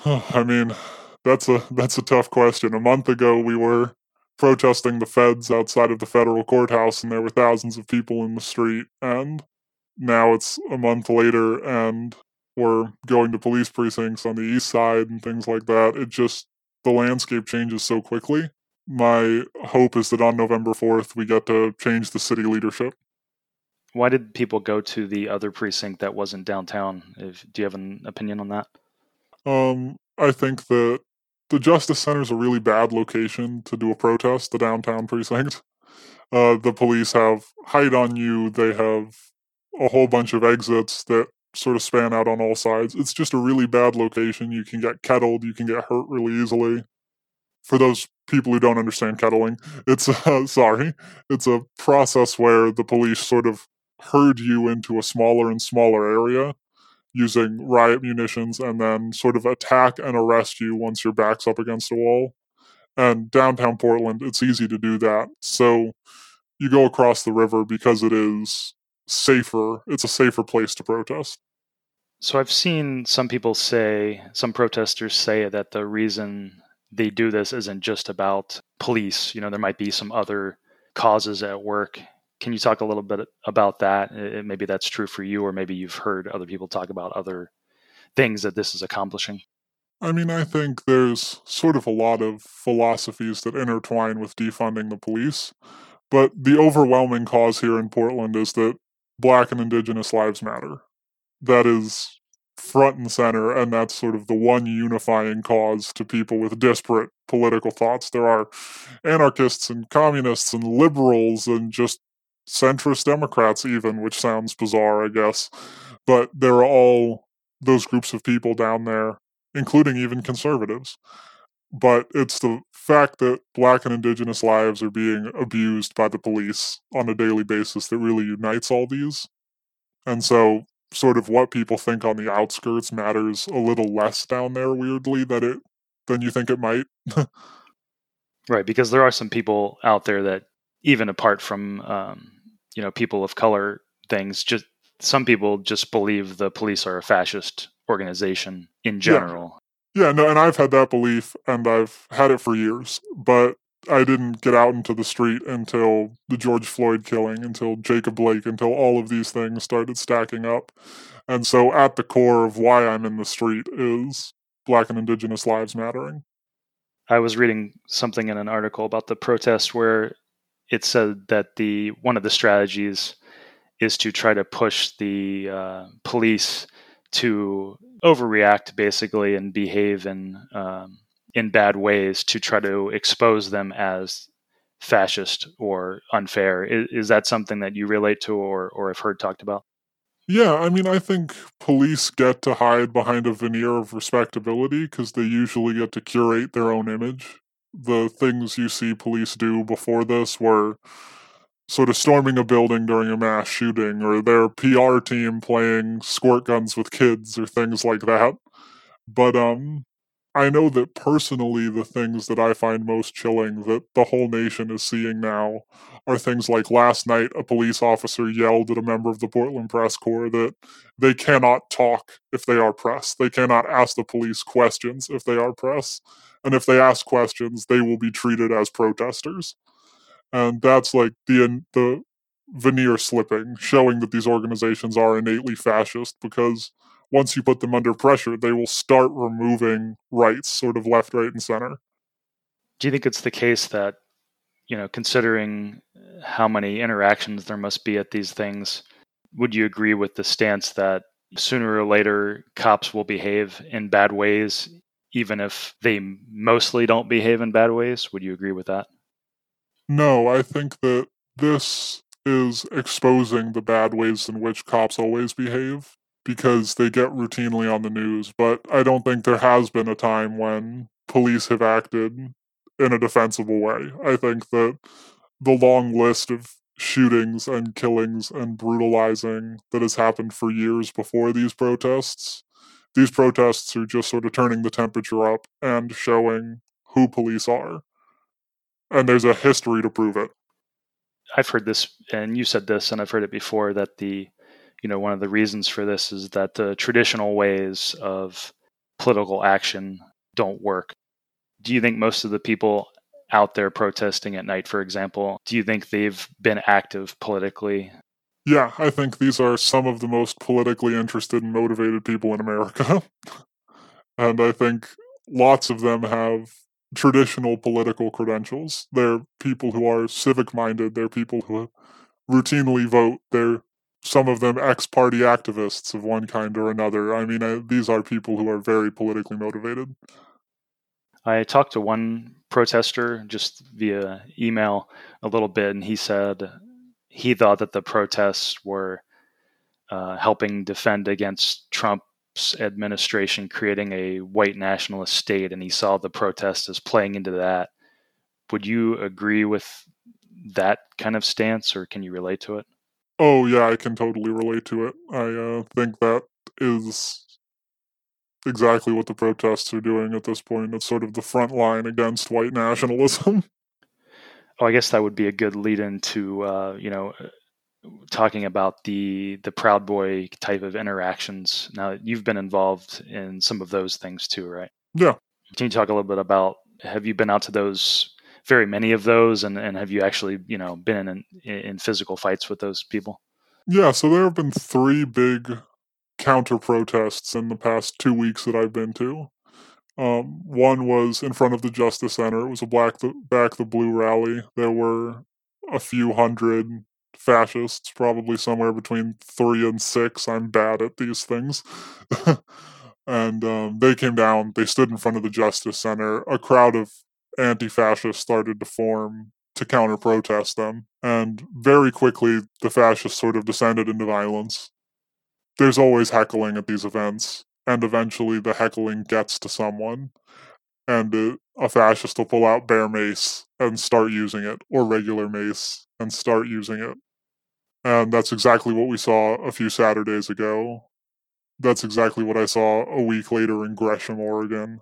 S2: I mean, that's a that's a tough question. A month ago, we were protesting the feds outside of the federal courthouse, and there were thousands of people in the street. And now it's a month later, and we're going to police precincts on the east side and things like that. It just, the landscape changes so quickly. My hope is that on November fourth, we get to change the city leadership.
S1: Why did people go to the other precinct that wasn't downtown? If, do you have an opinion on that?
S2: Um, I think that the Justice Center is a really bad location to do a protest, the downtown precinct. Uh, the police have height on you. They have a whole bunch of exits that sort of span out on all sides. It's just a really bad location. You can get kettled. You can get hurt really easily. For those people who don't understand kettling, it's uh, sorry, it's a process where the police sort of herd you into a smaller and smaller area using riot munitions, and then sort of attack and arrest you once your back's up against a wall. And downtown Portland, it's easy to do that. So you go across the river because it is safer. It's a safer place to protest.
S1: So I've seen some people say, some protesters say that the reason they do this isn't just about police. You know, there might be some other causes at work. Can you talk a little bit about that? Uh, Maybe that's true for you, or maybe you've heard other people talk about other things that this is accomplishing.
S2: I mean, I think there's sort of a lot of philosophies that intertwine with defunding the police, but the overwhelming cause here in Portland is that Black and Indigenous lives matter. That is front and center, and that's sort of the one unifying cause to people with disparate political thoughts. There are anarchists and communists and liberals and just centrist Democrats, even, which sounds bizarre, I guess. But there are all those groups of people down there, including even conservatives. But it's the fact that Black and Indigenous lives are being abused by the police on a daily basis that really unites all these. And so sort of what people think on the outskirts matters a little less down there, weirdly, that it than you think it might.
S1: Right, because there are some people out there that, even apart from um, you know people of color things, just some people just believe the police are a fascist organization in
S2: Yeah.
S1: general.
S2: Yeah, no, and I've had that belief, and I've had it for years, but I didn't get out into the street until the George Floyd killing, until Jacob Blake, until all of these things started stacking up. And so at the core of why I'm in the street is Black and Indigenous lives mattering.
S1: I was reading something in an article about the protest where it said that the one of the strategies is to try to push the uh, police to overreact, basically, and behave in um, in bad ways to try to expose them as fascist or unfair. Is, is that something that you relate to, or or have heard talked about?
S2: Yeah, I mean, I think police get to hide behind a veneer of respectability because they usually get to curate their own image. The things you see police do before this were sort of storming a building during a mass shooting, or their P R team playing squirt guns with kids, or things like that. But um, I know that personally, the things that I find most chilling that the whole nation is seeing now are things like last night a police officer yelled at a member of the Portland Press Corps that they cannot talk if they are press. They cannot ask the police questions if they are press. And if they ask questions, they will be treated as protesters. And that's like the the veneer slipping, showing that these organizations are innately fascist, because once you put them under pressure, they will start removing rights, sort of left, right, and center.
S1: Do you think it's the case that, you know, considering how many interactions there must be at these things, would you agree with the stance that sooner or later cops will behave in bad ways, even if they mostly don't behave in bad ways? Would you agree with that?
S2: No, I think that this is exposing the bad ways in which cops always behave because they get routinely on the news. But I don't think there has been a time when police have acted in a defensible way. I think that the long list of shootings and killings and brutalizing that has happened for years before these protests, these protests are just sort of turning the temperature up and showing who police are. And there's a history to prove it.
S1: I've heard this, and you said this, and I've heard it before, that the, you know, one of the reasons for this is that the traditional ways of political action don't work. Do you think most of the people out there protesting at night, for example, do you think they've been active politically?
S2: Yeah, I think these are some of the most politically interested and motivated people in America. And I think lots of them have traditional political credentials. They're people who are civic minded, they're people who routinely vote, they're some of them ex party activists of one kind or another. I mean, I, these are people who are very politically motivated.
S1: I talked to one protester just via email a little bit, and he said he thought that the protests were uh, helping defend against Trump's administration creating a white nationalist state, and he saw the protests as playing into that. Would you agree with that kind of stance, or can you relate to it?
S2: Oh, yeah, I can totally relate to it. I uh, think that is exactly what the protests are doing at this point. It's sort of the front line against white nationalism.
S1: Oh, I guess that would be a good lead into uh, you know talking about the the Proud Boy type of interactions. Now you've been involved in some of those things too, right?
S2: Yeah.
S1: Can you talk a little bit about, have you been out to those, very many of those, and, and have you actually, you know, been in, in physical fights with those people?
S2: Yeah, so there have been three big counter protests in the past two weeks that I've been to. Um, one was in front of the Justice Center. It was a Black the, Back the Blue rally. There were a few hundred fascists, probably somewhere between three and six. I'm bad at these things. and um, they came down, they stood in front of the Justice Center. A crowd of anti fascists started to form to counter protest them. And very quickly, the fascists sort of descended into violence. There's always heckling at these events, and eventually the heckling gets to someone, and uh, a fascist will pull out bear mace and start using it, or regular mace and start using it. And that's exactly what we saw a few Saturdays ago. That's exactly what I saw a week later in Gresham, Oregon.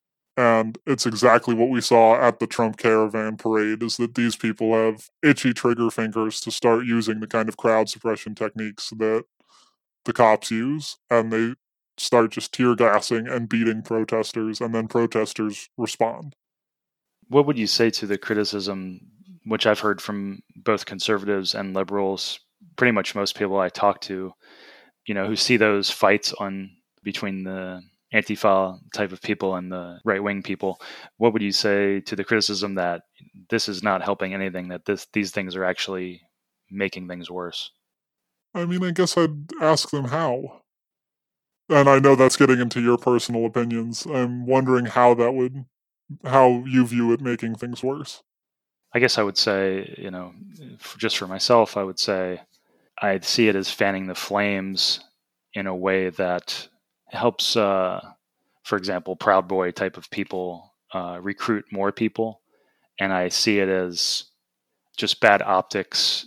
S2: And it's exactly what we saw at the Trump Caravan Parade, is that these people have itchy trigger fingers to start using the kind of crowd suppression techniques that the cops use, and they start just tear gassing and beating protesters, and then protesters respond.
S1: What would you say to the criticism, which I've heard from both conservatives and liberals, pretty much most people I talk to, you know, who see those fights on between the Antifa type of people and the right wing people? What would you say to the criticism that this is not helping anything, that this these things are actually making things worse?
S2: I mean, I guess I'd ask them how. And I know that's getting into your personal opinions. I'm wondering how that would, how you view it making things worse.
S1: I guess I would say, you know, f- just for myself, I would say I'd see it as fanning the flames in a way that helps, uh, for example, Proud Boy type of people uh, recruit more people. And I see it as just bad optics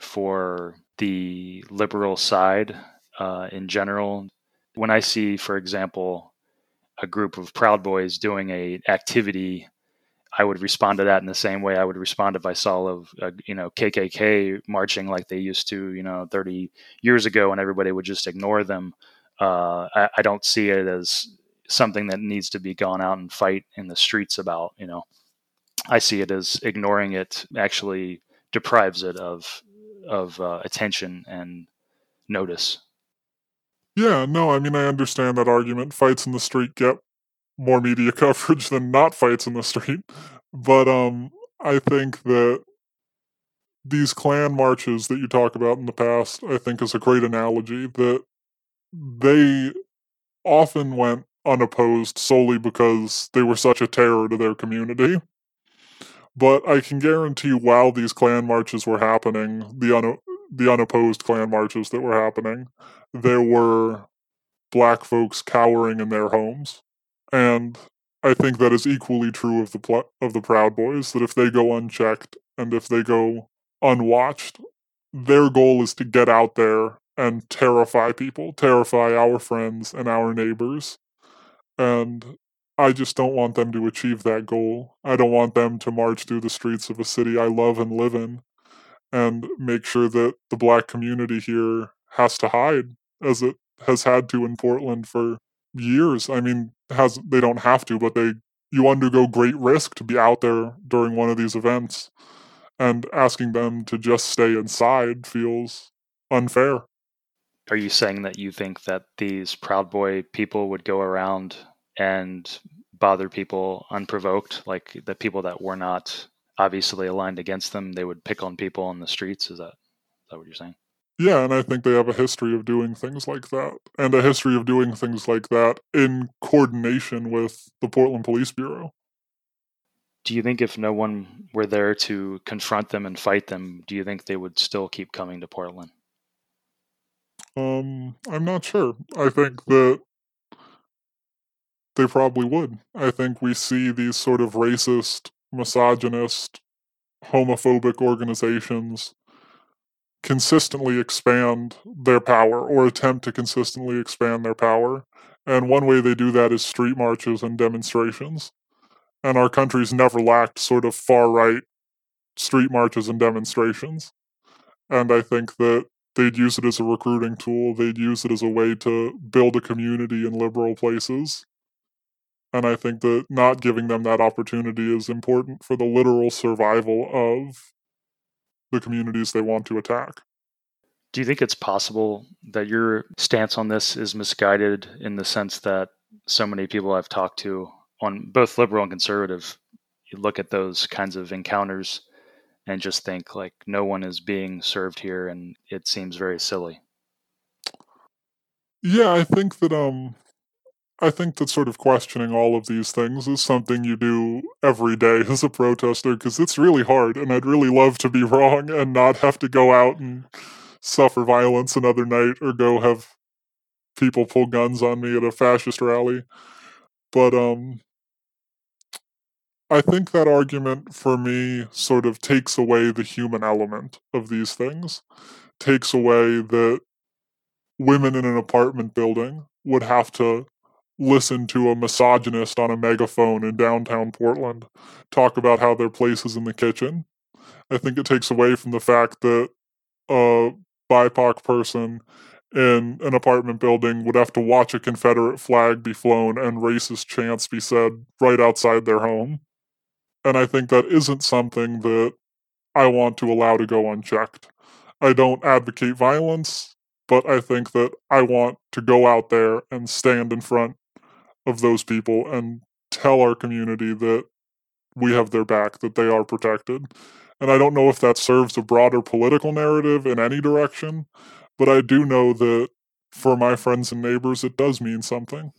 S1: for the liberal side uh, in general. When I see, for example, a group of Proud Boys doing a activity, I would respond to that in the same way I would respond if I saw of uh, you know K K K marching like they used to, you know, thirty years ago, and everybody would just ignore them. Uh, I, I don't see it as something that needs to be gone out and fight in the streets about. You know, I see it as ignoring it actually deprives it of of uh, attention and notice.
S2: Yeah, no, I mean, I understand that argument. Fights in the street get more media coverage than not fights in the street. But um, I think that these Klan marches that you talk about in the past, I think is a great analogy, that they often went unopposed solely because they were such a terror to their community. But I can guarantee while these Klan marches were happening, the un- the unopposed Klan marches that were happening, there were black folks cowering in their homes. And I think that is equally true of the pl- of the Proud Boys, that if they go unchecked and if they go unwatched, their goal is to get out there and terrify people, terrify our friends and our neighbors. And I just don't want them to achieve that goal. I don't want them to march through the streets of a city I love and live in and make sure that the black community here has to hide, as it has had to in Portland for years. I mean, has they don't have to, but they you undergo great risk to be out there during one of these events, and asking them to just stay inside feels unfair.
S1: Are you saying that you think that these Proud Boy people would go around and bother people unprovoked, like the people that were not obviously aligned against them? They would pick on people on the streets. Is that is that what you're saying?
S2: Yeah, and I think they have a history of doing things like that, and a history of doing things like that in coordination with the Portland Police Bureau.
S1: Do you think if no one were there to confront them and fight them, do you think they would still keep coming to Portland?
S2: Um, I'm not sure. I think that they probably would. I think we see these sort of racist, misogynist, homophobic organizations consistently expand their power, or attempt to consistently expand their power. And one way they do that is street marches and demonstrations. And our country's never lacked sort of far-right street marches and demonstrations. And I think that they'd use it as a recruiting tool. They'd use it as a way to build a community in liberal places. And I think that not giving them that opportunity is important for the literal survival of the communities they want to attack.
S1: Do you think it's possible that your stance on this is misguided in the sense that so many people I've talked to on both liberal and conservative, you look at those kinds of encounters and just think like no one is being served here and it seems very silly?
S2: Yeah, I think that um I think that sort of questioning all of these things is something you do every day as a protester, because it's really hard, and I'd really love to be wrong and not have to go out and suffer violence another night or go have people pull guns on me at a fascist rally. But um I think that argument for me sort of takes away the human element of these things, takes away that women in an apartment building would have to listen to a misogynist on a megaphone in downtown Portland talk about how their place is in the kitchen. I think it takes away from the fact that a B I P O C person in an apartment building would have to watch a Confederate flag be flown and racist chants be said right outside their home. And I think that isn't something that I want to allow to go unchecked. I don't advocate violence, but I think that I want to go out there and stand in front of those people and tell our community that we have their back, that they are protected. And I don't know if that serves a broader political narrative in any direction, but I do know that for my friends and neighbors, it does mean something.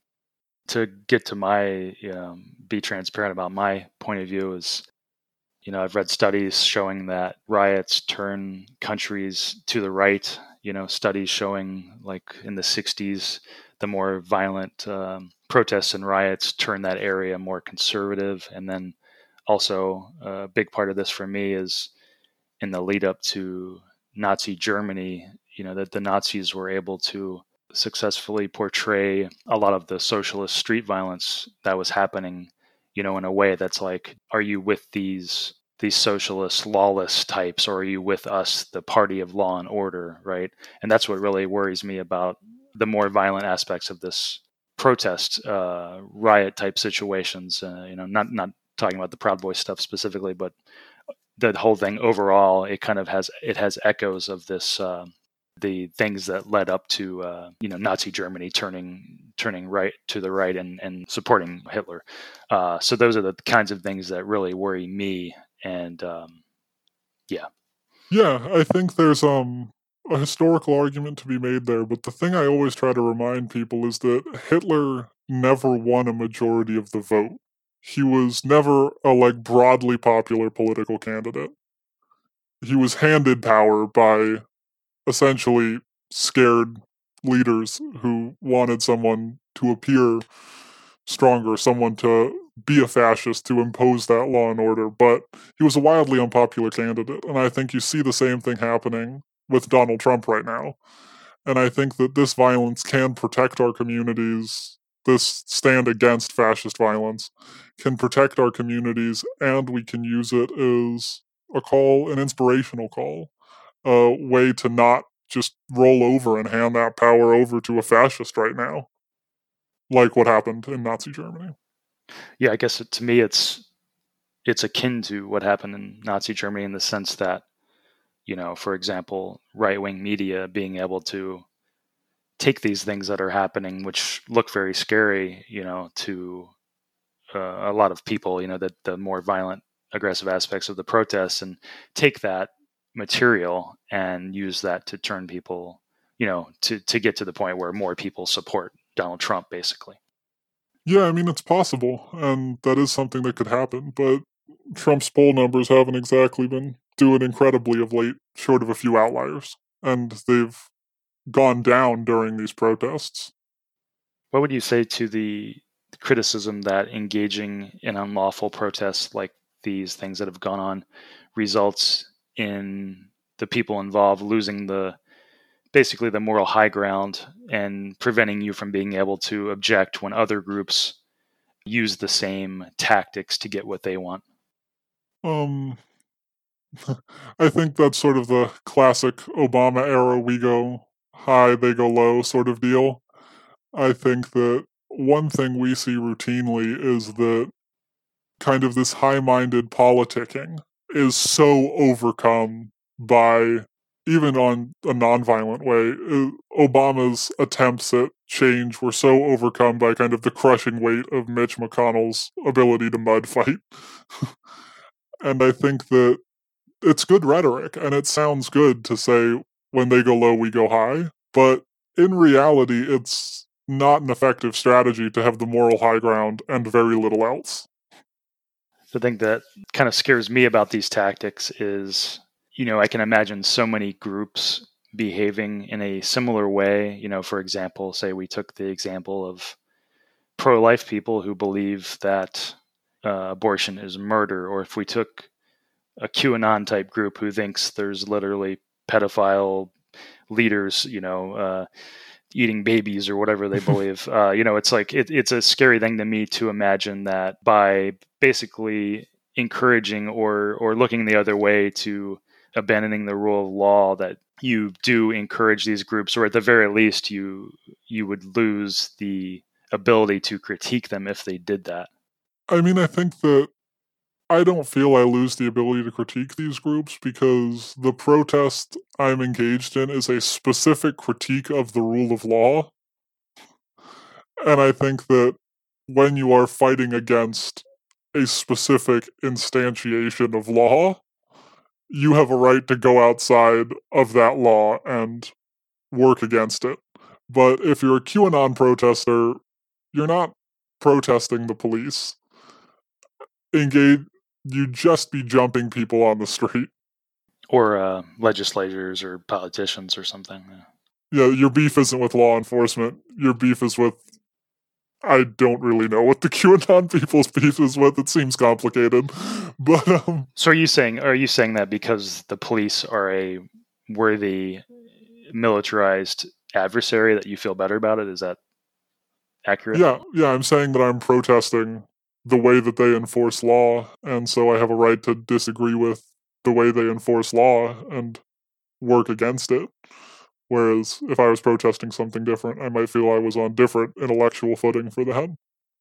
S1: To get to my, um, be transparent about my point of view is, you know, I've read studies showing that riots turn countries to the right, you know, studies showing like in the sixties, the more violent um, protests and riots turn that area more conservative. And then also a big part of this for me is in the lead up to Nazi Germany, you know, that the Nazis were able to successfully portray a lot of the socialist street violence that was happening, you know, in a way that's like, are you with these these socialist lawless types, or are you with us, the party of law and order, right? And that's what really worries me about the more violent aspects of this protest, uh, riot type situations. Uh, you know, not not talking about the Proud Boys stuff specifically, but the whole thing overall, it kind of has it has echoes of this, uh, the things that led up to uh, you know, Nazi Germany turning turning right to the right and, and supporting Hitler. Uh, so those are the kinds of things that really worry me. And um, yeah,
S2: Yeah, I think there's um a historical argument to be made there, but the thing I always try to remind people is that Hitler never won a majority of the vote. He was never a like broadly popular political candidate. He was handed power by essentially scared leaders who wanted someone to appear stronger, someone to be a fascist, to impose that law and order. But he was a wildly unpopular candidate. And I think you see the same thing happening with Donald Trump right now. And I think that this violence can protect our communities. This stand against fascist violence can protect our communities, and we can use it as a call, an inspirational call, a way to not just roll over and hand that power over to a fascist right now, like what happened in Nazi Germany.
S1: yeah, I guess it, to me, it's it's akin to what happened in Nazi Germany in the sense that, you know, for example, right wing media being able to take these things that are happening, which look very scary, you know, to uh, a lot of people, you know, that the more violent, aggressive aspects of the protests, and take that material and use that to turn people, you know, to, to get to the point where more people support Donald Trump, basically.
S2: Yeah, I mean, it's possible, and that is something that could happen, but Trump's poll numbers haven't exactly been doing incredibly of late, short of a few outliers, and they've gone down during these protests.
S1: What would you say to the criticism that engaging in unlawful protests like these things that have gone on results in the people involved losing the basically the moral high ground and preventing you from being able to object when other groups use the same tactics to get what they want?
S2: Um, I think that's sort of the classic Obama era, we go high, they go low sort of deal. I think that one thing we see routinely is that kind of this high-minded politicking is so overcome by, even on a nonviolent way, uh, Obama's attempts at change were so overcome by kind of the crushing weight of Mitch McConnell's ability to mud fight. And I think that it's good rhetoric, and it sounds good to say, when they go low, we go high, but in reality, it's not an effective strategy to have the moral high ground and very little else.
S1: The thing that kind of scares me about these tactics is, you know, I can imagine so many groups behaving in a similar way. You know, for example, say we took the example of pro-life people who believe that uh, abortion is murder, or if we took a QAnon type group who thinks there's literally pedophile leaders, you know, uh, eating babies or whatever they believe. Uh, you know, it's like it, it's a scary thing to me to imagine that by basically encouraging or or looking the other way to abandoning the rule of law, that you do encourage these groups, or at the very least, you you would lose the ability to critique them if they did that.
S2: I mean, I think that I don't feel I lose the ability to critique these groups because the protest I'm engaged in is a specific critique of the rule of law. And I think that when you are fighting against a specific instantiation of law, you have a right to go outside of that law and work against it. But if you're a QAnon protester, you're not protesting the police. Engage, you'd just be jumping people on the street.
S1: Or uh, legislators or politicians or something.
S2: Yeah, your beef isn't with law enforcement. Your beef is with, I don't really know what the QAnon people's beef is with. It seems complicated. But um
S1: So are you saying are you saying that because the police are a worthy militarized adversary that you feel better about it? Is that accurate?
S2: yeah, yeah, I'm saying that I'm protesting the way that they enforce law, and so I have a right to disagree with the way they enforce law and work against it. Whereas if I was protesting something different, I might feel I was on different intellectual footing for that.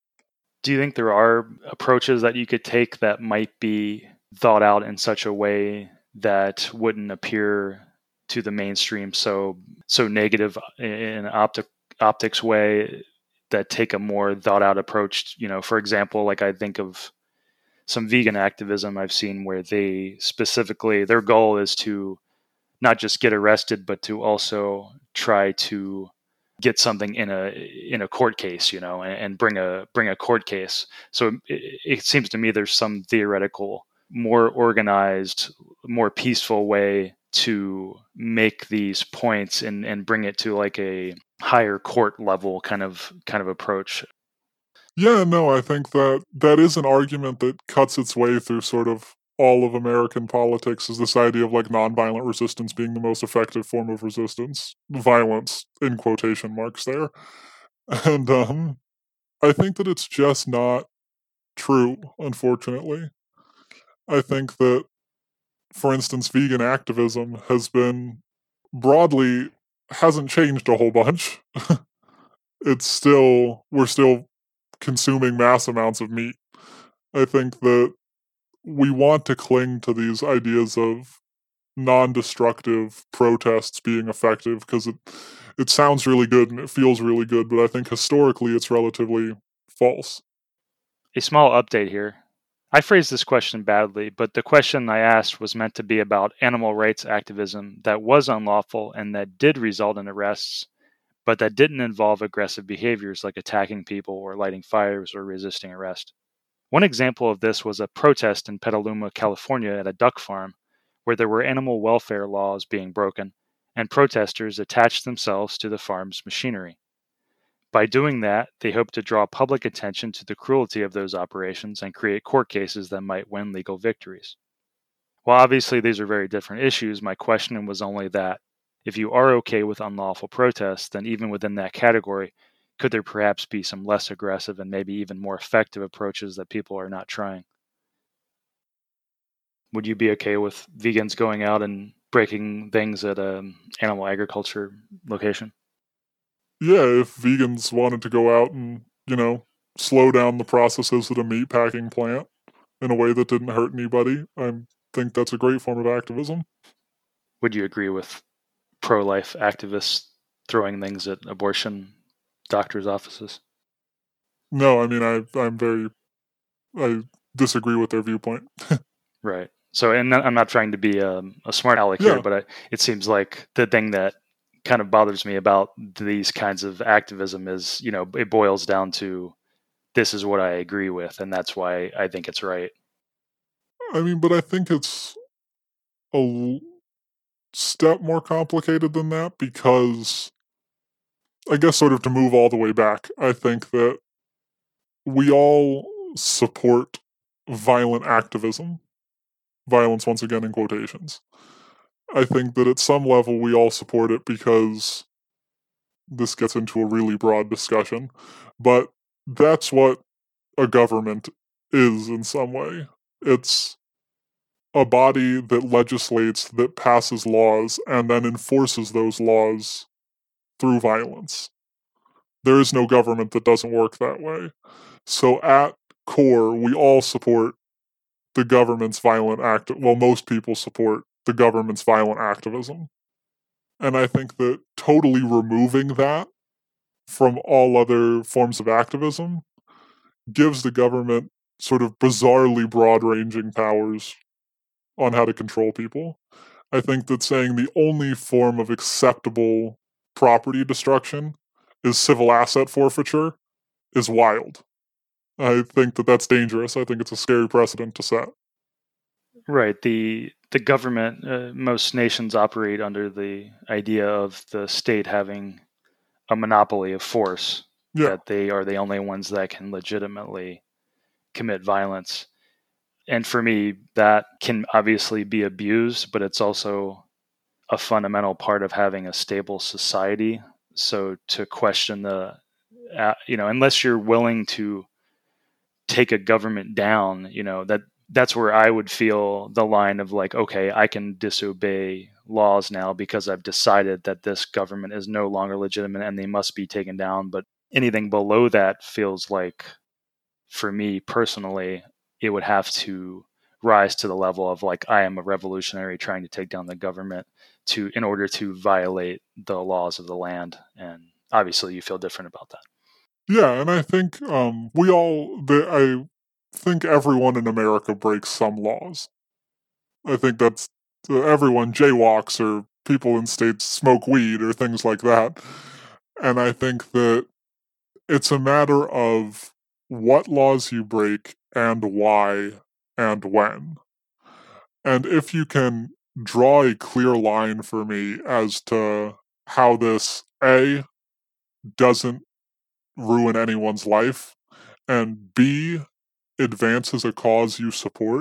S1: Do you think there are approaches that you could take that might be thought out in such a way that wouldn't appear to the mainstream so so negative in an optic optics way, that take a more thought out approach? You know, for example, like I think of some vegan activism I've seen where they specifically, their goal is to not just get arrested, but to also try to get something in a in a court case, you know, and, and bring a bring a court case. So it, it seems to me there's some theoretical, more organized, more peaceful way to make these points and and bring it to like a higher court level kind of kind of approach.
S2: Yeah, no, I think that that is an argument that cuts its way through sort of all of American politics, is this idea of like nonviolent resistance being the most effective form of resistance. Violence in quotation marks there. And um I think that it's just not true, unfortunately. I think that, for instance, vegan activism has been broadly hasn't changed a whole bunch. It's still, we're still consuming mass amounts of meat. I think that we want to cling to these ideas of non-destructive protests being effective because it it sounds really good and it feels really good, but I think historically it's relatively false.
S1: A small update here. I phrased this question badly, but the question I asked was meant to be about animal rights activism that was unlawful and that did result in arrests, but that didn't involve aggressive behaviors like attacking people or lighting fires or resisting arrest. One example of this was a protest in Petaluma, California at a duck farm, where there were animal welfare laws being broken, and protesters attached themselves to the farm's machinery. By doing that, they hoped to draw public attention to the cruelty of those operations and create court cases that might win legal victories. While obviously these are very different issues, my question was only that: if you are okay with unlawful protests, then even within that category, could there perhaps be some less aggressive and maybe even more effective approaches that people are not trying? Would you be okay with vegans going out and breaking things at an animal agriculture location?
S2: Yeah, if vegans wanted to go out and, you know, slow down the processes at a meat packing plant in a way that didn't hurt anybody, I think that's a great form of activism.
S1: Would you agree with pro-life activists throwing things at abortion doctors' offices?
S2: No, I mean, I, I'm very, I disagree with their viewpoint.
S1: Right. So, and I'm not trying to be a, a smart aleck
S2: Yeah.
S1: here, but I, it seems like the thing that kind of bothers me about these kinds of activism is, you know, it boils down to this is what I agree with, and that's why I think it's right.
S2: I mean, but I think it's a l- step more complicated than that because, I guess, sort of to move all the way back, I think that we all support violent activism. Violence, once again, in quotations. I think that at some level we all support it because this gets into a really broad discussion, but that's what a government is in some way. It's a body that legislates, that passes laws, and then enforces those laws through violence. There is no government that doesn't work that way. So at core, we all support the government's violent act. Well, most people support the government's violent activism. And I think that totally removing that from all other forms of activism gives the government sort of bizarrely broad ranging powers on how to control people. I think that saying the only form of acceptable property destruction is civil asset forfeiture is wild. I think that that's dangerous. I think it's a scary precedent to set.
S1: Right. The the government, uh, most nations operate under the idea of the state having a monopoly of force,
S2: Yeah.
S1: that they are the only ones that can legitimately commit violence. And for me, that can obviously be abused, but it's also a fundamental part of having a stable society. So to question the, uh, you know, unless you're willing to take a government down, you know, that that's where I would feel the line of like, okay, I can disobey laws now because I've decided that this government is no longer legitimate and they must be taken down. But anything below that feels like, for me personally, it would have to rise to the level of like I am a revolutionary trying to take down the government to in order to violate the laws of the land. And obviously you feel different about that.
S2: Yeah, and I think um, we all, the, I think everyone in America breaks some laws. I think that's uh, everyone jaywalks or people in states smoke weed or things like that. And I think that it's a matter of what laws you break and why and when. And if you can draw a clear line for me as to how this A doesn't ruin anyone's life and B advances a cause you support,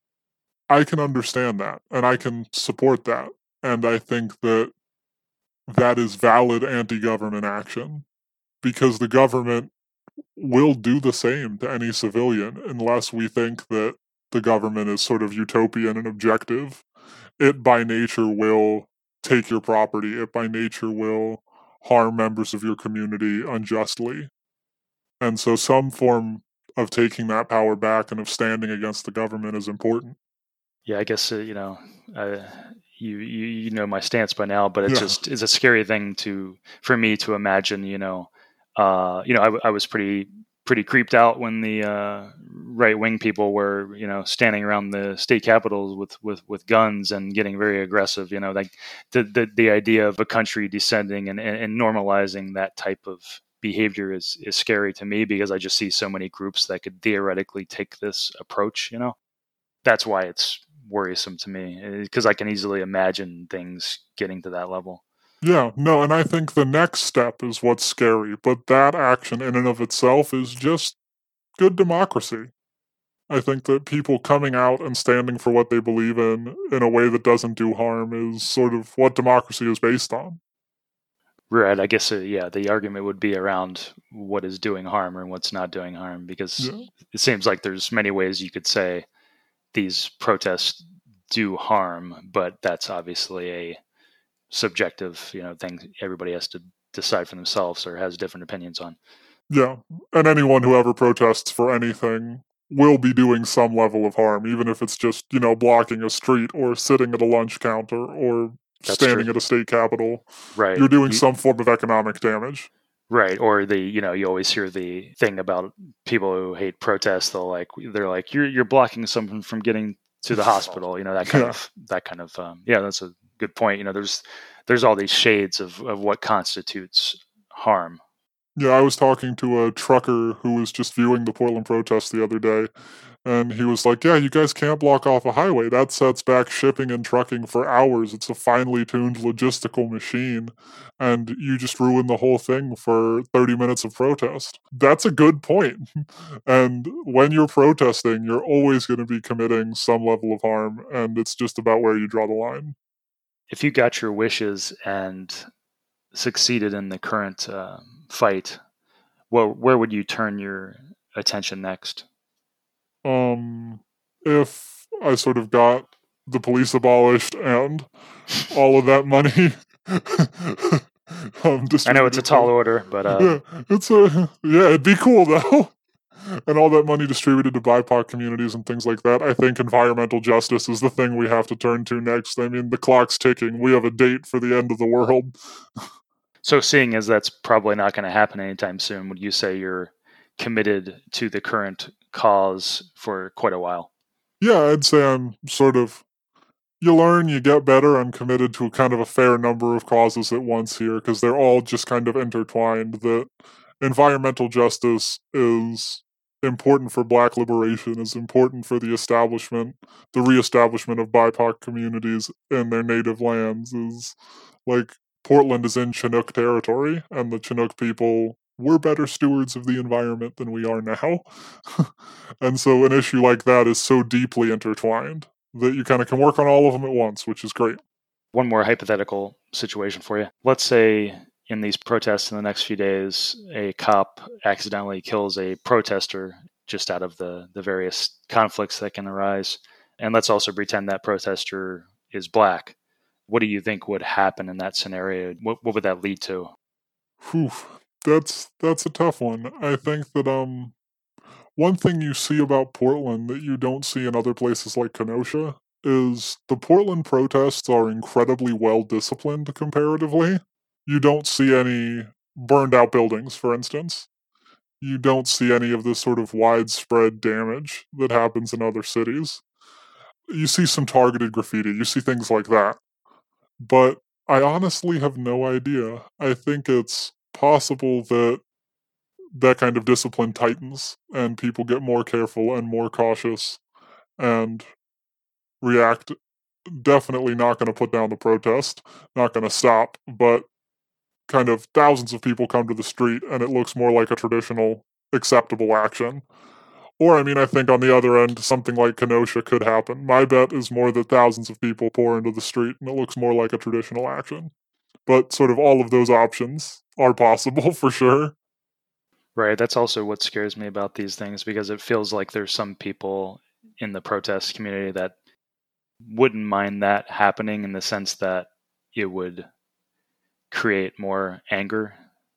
S2: I can understand that and I can support that. And I think that that is valid anti government action because the government will do the same to any civilian unless we think that the government is sort of utopian and objective. It by nature will take your property, it by nature will harm members of your community unjustly. And so some form of taking that power back and of standing against the government is important.
S1: Yeah, I guess uh, you know, uh, you, you you know my stance by now, but it's
S2: Yeah.
S1: just it's a scary thing to for me to imagine. You know, uh, you know, I, w- I was pretty pretty creeped out when the uh, right wing people were you know standing around the state capitals with, with, with guns and getting very aggressive. You know, like the the, the idea of a country descending and, and, and normalizing that type of behavior is is scary to me because I just see so many groups that could theoretically take this approach. You know, that's why it's worrisome to me because I can easily imagine things getting to that level.
S2: Yeah, no, and I think the next step is what's scary, but that action in and of itself is just good democracy. I think that people coming out and standing for what they believe in in a way that doesn't do harm is sort of what democracy is based on.
S1: Right. I guess, uh, yeah, the argument would be around what is doing harm and what's not doing harm, because
S2: Yeah.
S1: it seems like there's many ways you could say these protests do harm, but that's obviously a subjective, you know, thing everybody has to decide for themselves or has different opinions on.
S2: Yeah. And anyone who ever protests for anything will be doing some level of harm, even if it's just, you know, blocking a street or sitting at a lunch counter or
S1: That's true.
S2: standing at a state capitol.
S1: Right.
S2: You're doing
S1: You-
S2: some form of economic damage.
S1: Right. Or the, you know, you always hear the thing about people who hate protests. They'll like, they're like, you're, you're blocking someone from getting to the hospital, you know, that kind
S2: Yeah.
S1: of, that kind of, um, yeah, that's a good point. You know, there's, there's all these shades of, of what constitutes harm.
S2: Yeah, I was talking to a trucker who was just viewing the Portland protests the other day, and he was like, yeah, you guys can't block off a highway. That sets back shipping and trucking for hours. It's a finely tuned logistical machine, and you just ruin the whole thing for thirty minutes of protest. That's a good point. And when you're protesting, you're always going to be committing some level of harm, and it's just about where you draw the line.
S1: If you got your wishes and succeeded in the current uh, fight, well, where would you turn your attention next?
S2: Um, if I sort of got the police abolished and all of that money um,
S1: I know it's a
S2: distributed
S1: tall
S2: to-
S1: order, but uh,
S2: yeah, it's a yeah, it'd be cool though. And all that money distributed to B I P O C communities and things like that. I think environmental justice is the thing we have to turn to next. I mean, the clock's ticking. We have a date for the end of the world.
S1: so seeing as that's probably not going to happen anytime soon, would you say you're committed to the current cause for quite a while?
S2: Yeah, I'd say I'm sort of. You learn, you get better. I'm committed to kind of a fair number of causes at once here because they're all just kind of intertwined. That environmental justice is important for Black liberation, is important for the establishment, the reestablishment of B I P O C communities in their native lands. Is like Portland is in Chinook territory, and the Chinook people were better stewards of the environment than we are now. And so an issue like that is so deeply intertwined that you kind of can work on all of them at once, which is great.
S1: One more hypothetical situation for you. Let's say in these protests in the next few days, a cop accidentally kills a protester just out of the, the various conflicts that can arise. And let's also pretend that protester is Black. What do you think would happen in that scenario? What, what would that lead to?
S2: Whew, that's that's a tough one. I think that um one thing you see about Portland that you don't see in other places like Kenosha is the Portland protests are incredibly well disciplined comparatively. You don't see any burned out buildings, for instance. You don't see any of this sort of widespread damage that happens in other cities. You see some targeted graffiti, you see things like that. But I honestly have no idea. I think it's possible that that kind of discipline tightens and people get more careful and more cautious and react. Definitely not going to put down the protest, not going to stop, but kind of thousands of people come to the street and it looks more like a traditional acceptable action. Or, I mean, I think on the other end, something like Kenosha could happen. My bet is more that thousands of people pour into the street and it looks more like a traditional action. But sort of all of those options are possible for sure.
S1: Right. That's also what scares me about these things, because it feels like there's some people in the protest community that wouldn't mind that happening, in the sense that it would create more anger.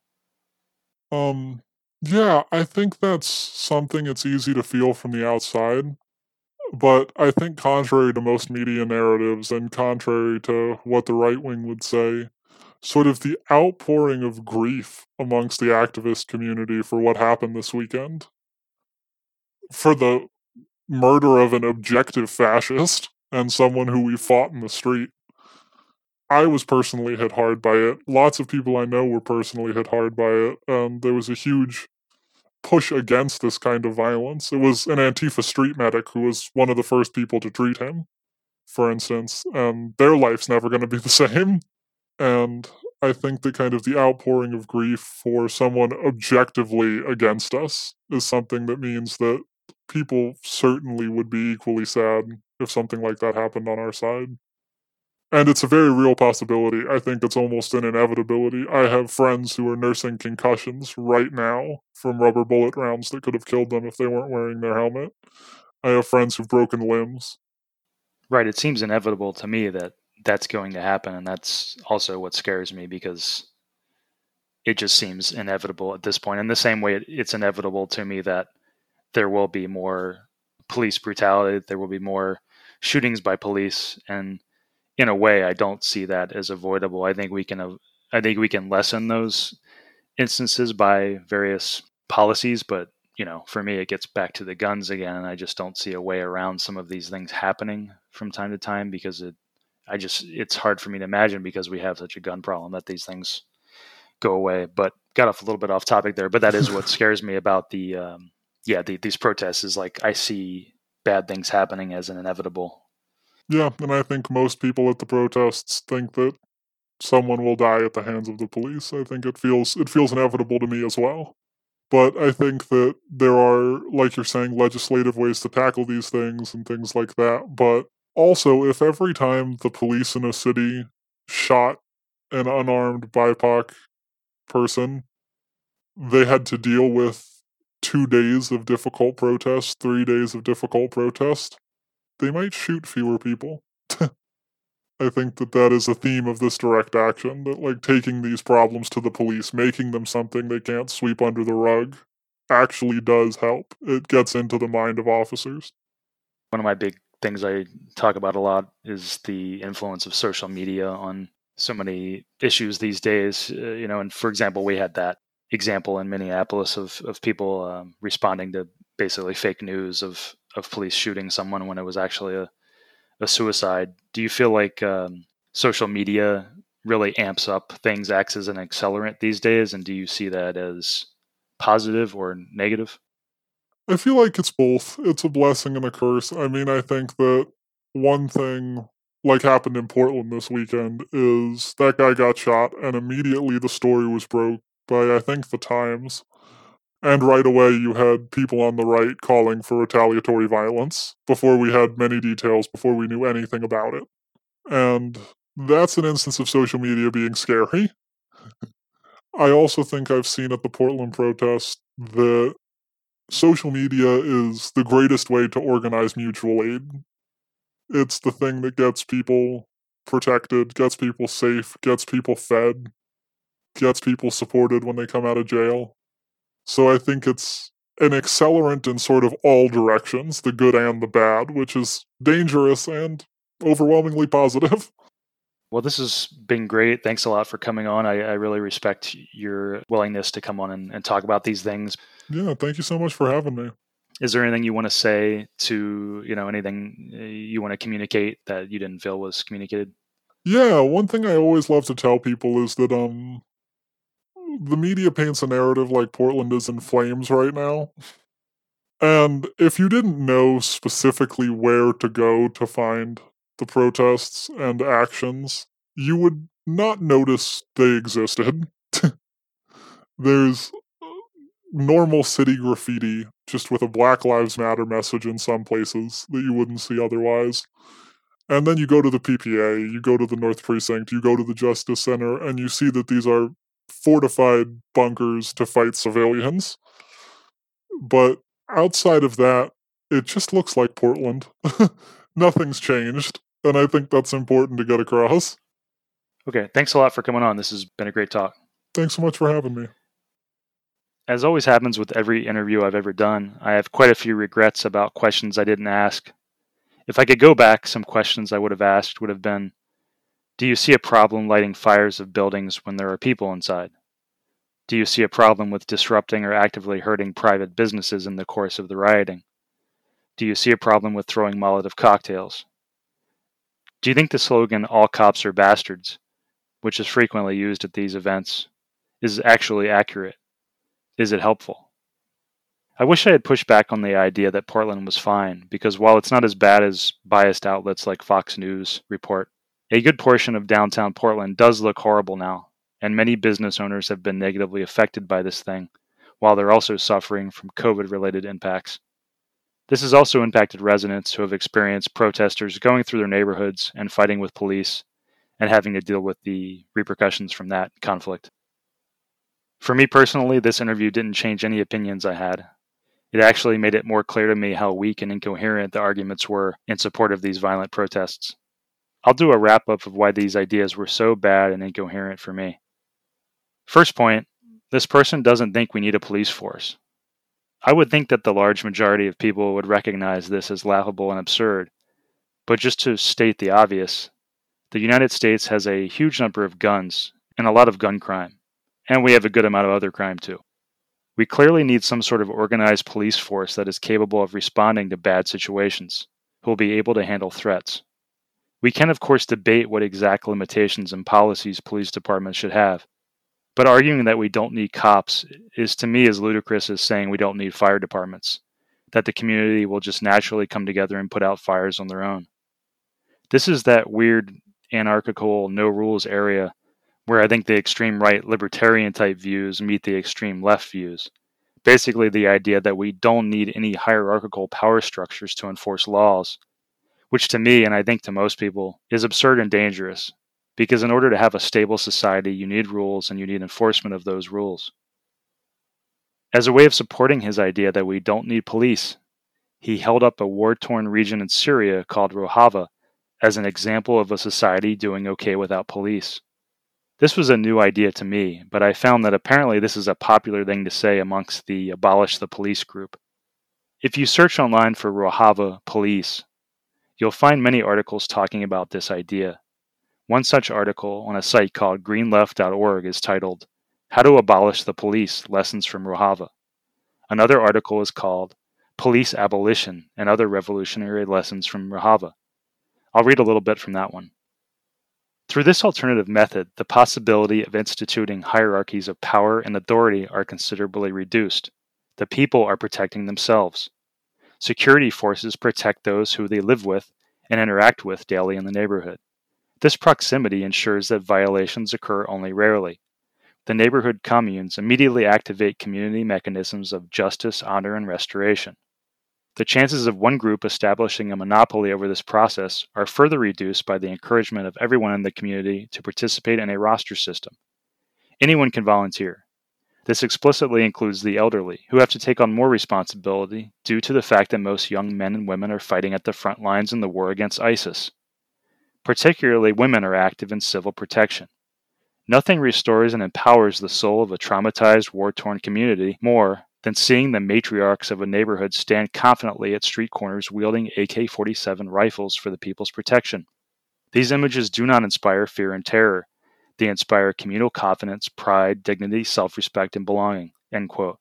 S2: Um, yeah, I think that's something it's easy to feel from the outside. But I think, contrary to most media narratives and contrary to what the right wing would say, sort of the outpouring of grief amongst the activist community for what happened this weekend, for the murder of an objective fascist and someone who we fought in the street. I was personally hit hard by it. Lots of people I know were personally hit hard by it. Um, there was a huge push against this kind of violence. It was an Antifa street medic who was one of the first people to treat him, for instance. Um, their life's never going to be the same. And I think that kind of the outpouring of grief for someone objectively against us is something that means that people certainly would be equally sad if something like that happened on our side. And it's a very real possibility. I think it's almost an inevitability. I have friends who are nursing concussions right now from rubber bullet rounds that could have killed them if they weren't wearing their helmet. I have friends who've broken limbs.
S1: Right. It seems inevitable to me that that's going to happen. And that's also what scares me, because it just seems inevitable at this point. In the same way, it, it's inevitable to me that there will be more police brutality. There will be more shootings by police. And in a way, I don't see that as avoidable. I think we can, I think we can lessen those instances by various policies, but you know, for me, it gets back to the guns again, and I just don't see a way around some of these things happening from time to time, because it, I just, it's hard for me to imagine, because we have such a gun problem, that these things go away. But got off a little bit off topic there, but that is what scares me about the, um, yeah, the, these protests is like I see bad things happening as an inevitable.
S2: Yeah, and I think most people at the protests think that someone will die at the hands of the police. I think it feels it feels inevitable to me as well. But I think that there are, like you're saying, legislative ways to tackle these things and things like that. But also, if every time the police in a city shot an unarmed B I P O C person, they had to deal with two days of difficult protest, three days of difficult protest, they might shoot fewer people. I think that that is a theme of this direct action, that like taking these problems to the police, making them something they can't sweep under the rug, actually does help. It gets into the mind of officers.
S1: One of my big things I talk about a lot is the influence of social media on so many issues these days. Uh, you know, and for example, we had that example in Minneapolis of of people um, responding to basically fake news of of police shooting someone when it was actually a a suicide. Do you feel like um, social media really amps up things, acts as an accelerant these days? And do you see that as positive or negative?
S2: I feel like it's both. It's a blessing and a curse. I mean, I think that one thing like happened in Portland this weekend is that guy got shot and immediately the story was broke by, I think, the Times. And right away, you had people on the right calling for retaliatory violence before we had many details, before we knew anything about it. And that's an instance of social media being scary. I also think I've seen at the Portland protest that social media is the greatest way to organize mutual aid. It's the thing that gets people protected, gets people safe, gets people fed, gets people supported when they come out of jail. So I think it's an accelerant in sort of all directions, the good and the bad, which is dangerous and overwhelmingly positive.
S1: Well, this has been great. Thanks a lot for coming on. I, I really respect your willingness to come on and, and talk about these things.
S2: Yeah, thank you so much for having me.
S1: Is there anything you want to say to, you know, anything you want to communicate that you didn't feel was communicated?
S2: Yeah, one thing I always love to tell people is that, um, the media paints a narrative like Portland is in flames right now. And if you didn't know specifically where to go to find the protests and actions, you would not notice they existed. There's normal city graffiti, just with a Black Lives Matter message in some places that you wouldn't see otherwise. And then you go to the P P A, you go to the North Precinct, you go to the Justice Center, and you see that these are fortified bunkers to fight civilians. But outside of that, it just looks like Portland. Nothing's changed, and I think that's important to get across.
S1: Okay, thanks a lot for coming on. This has been a great talk.
S2: Thanks so much for having me.
S1: As always happens with every interview I've ever done, I have quite a few regrets about questions I didn't ask. If I could go back, some questions I would have asked would have been, do you see a problem lighting fires of buildings when there are people inside? Do you see a problem with disrupting or actively hurting private businesses in the course of the rioting? Do you see a problem with throwing Molotov cocktails? Do you think the slogan, all cops are bastards, which is frequently used at these events, is actually accurate? Is it helpful? I wish I had pushed back on the idea that Portland was fine, because while it's not as bad as biased outlets like Fox News report, a good portion of downtown Portland does look horrible now, and many business owners have been negatively affected by this thing, while they're also suffering from COVID-related impacts. This has also impacted residents who have experienced protesters going through their neighborhoods and fighting with police and having to deal with the repercussions from that conflict. For me personally, this interview didn't change any opinions I had. It actually made it more clear to me how weak and incoherent the arguments were in support of these violent protests. I'll do a wrap-up of why these ideas were so bad and incoherent for me. First point, this person doesn't think we need a police force. I would think that the large majority of people would recognize this as laughable and absurd, but just to state the obvious, the United States has a huge number of guns and a lot of gun crime, and we have a good amount of other crime too. We clearly need some sort of organized police force that is capable of responding to bad situations, who will be able to handle threats. We can of course debate what exact limitations and policies police departments should have, but arguing that we don't need cops is to me as ludicrous as saying we don't need fire departments, that the community will just naturally come together and put out fires on their own. This is that weird anarchical, no rules area where I think the extreme right libertarian type views meet the extreme left views. Basically the idea that we don't need any hierarchical power structures to enforce laws, which to me, and I think to most people, is absurd and dangerous. Because in order to have a stable society, you need rules and you need enforcement of those rules. As a way of supporting his idea that we don't need police, he held up a war-torn region in Syria called Rojava as an example of a society doing okay without police. This was a new idea to me, but I found that apparently this is a popular thing to say amongst the Abolish the Police group. If you search online for Rojava police, you'll find many articles talking about this idea. One such article on a site called green left dot org is titled, How to Abolish the Police, Lessons from Rojava. Another article is called Police Abolition and Other Revolutionary Lessons from Rojava. I'll read a little bit from that one. Through this alternative method, the possibility of instituting hierarchies of power and authority are considerably reduced. The people are protecting themselves. Security forces protect those who they live with and interact with daily in the neighborhood. This proximity ensures that violations occur only rarely. The neighborhood communes immediately activate community mechanisms of justice, honor, and restoration. The chances of one group establishing a monopoly over this process are further reduced by the encouragement of everyone in the community to participate in a roster system. Anyone can volunteer. This explicitly includes the elderly, who have to take on more responsibility due to the fact that most young men and women are fighting at the front lines in the war against ISIS. Particularly, women are active in civil protection. Nothing restores and empowers the soul of a traumatized, war-torn community more than seeing the matriarchs of a neighborhood stand confidently at street corners wielding A K forty-seven rifles for the people's protection. These images do not inspire fear and terror. They inspire communal confidence, pride, dignity, self-respect, and belonging. End quote.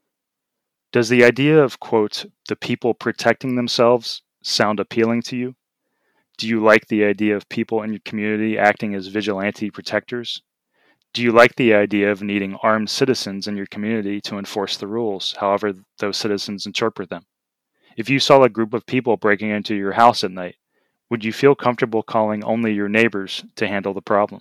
S1: Does the idea of, quote, the people protecting themselves sound appealing to you? Do you like the idea of people in your community acting as vigilante protectors? Do you like the idea of needing armed citizens in your community to enforce the rules, however those citizens interpret them? If you saw a group of people breaking into your house at night, would you feel comfortable calling only your neighbors to handle the problem?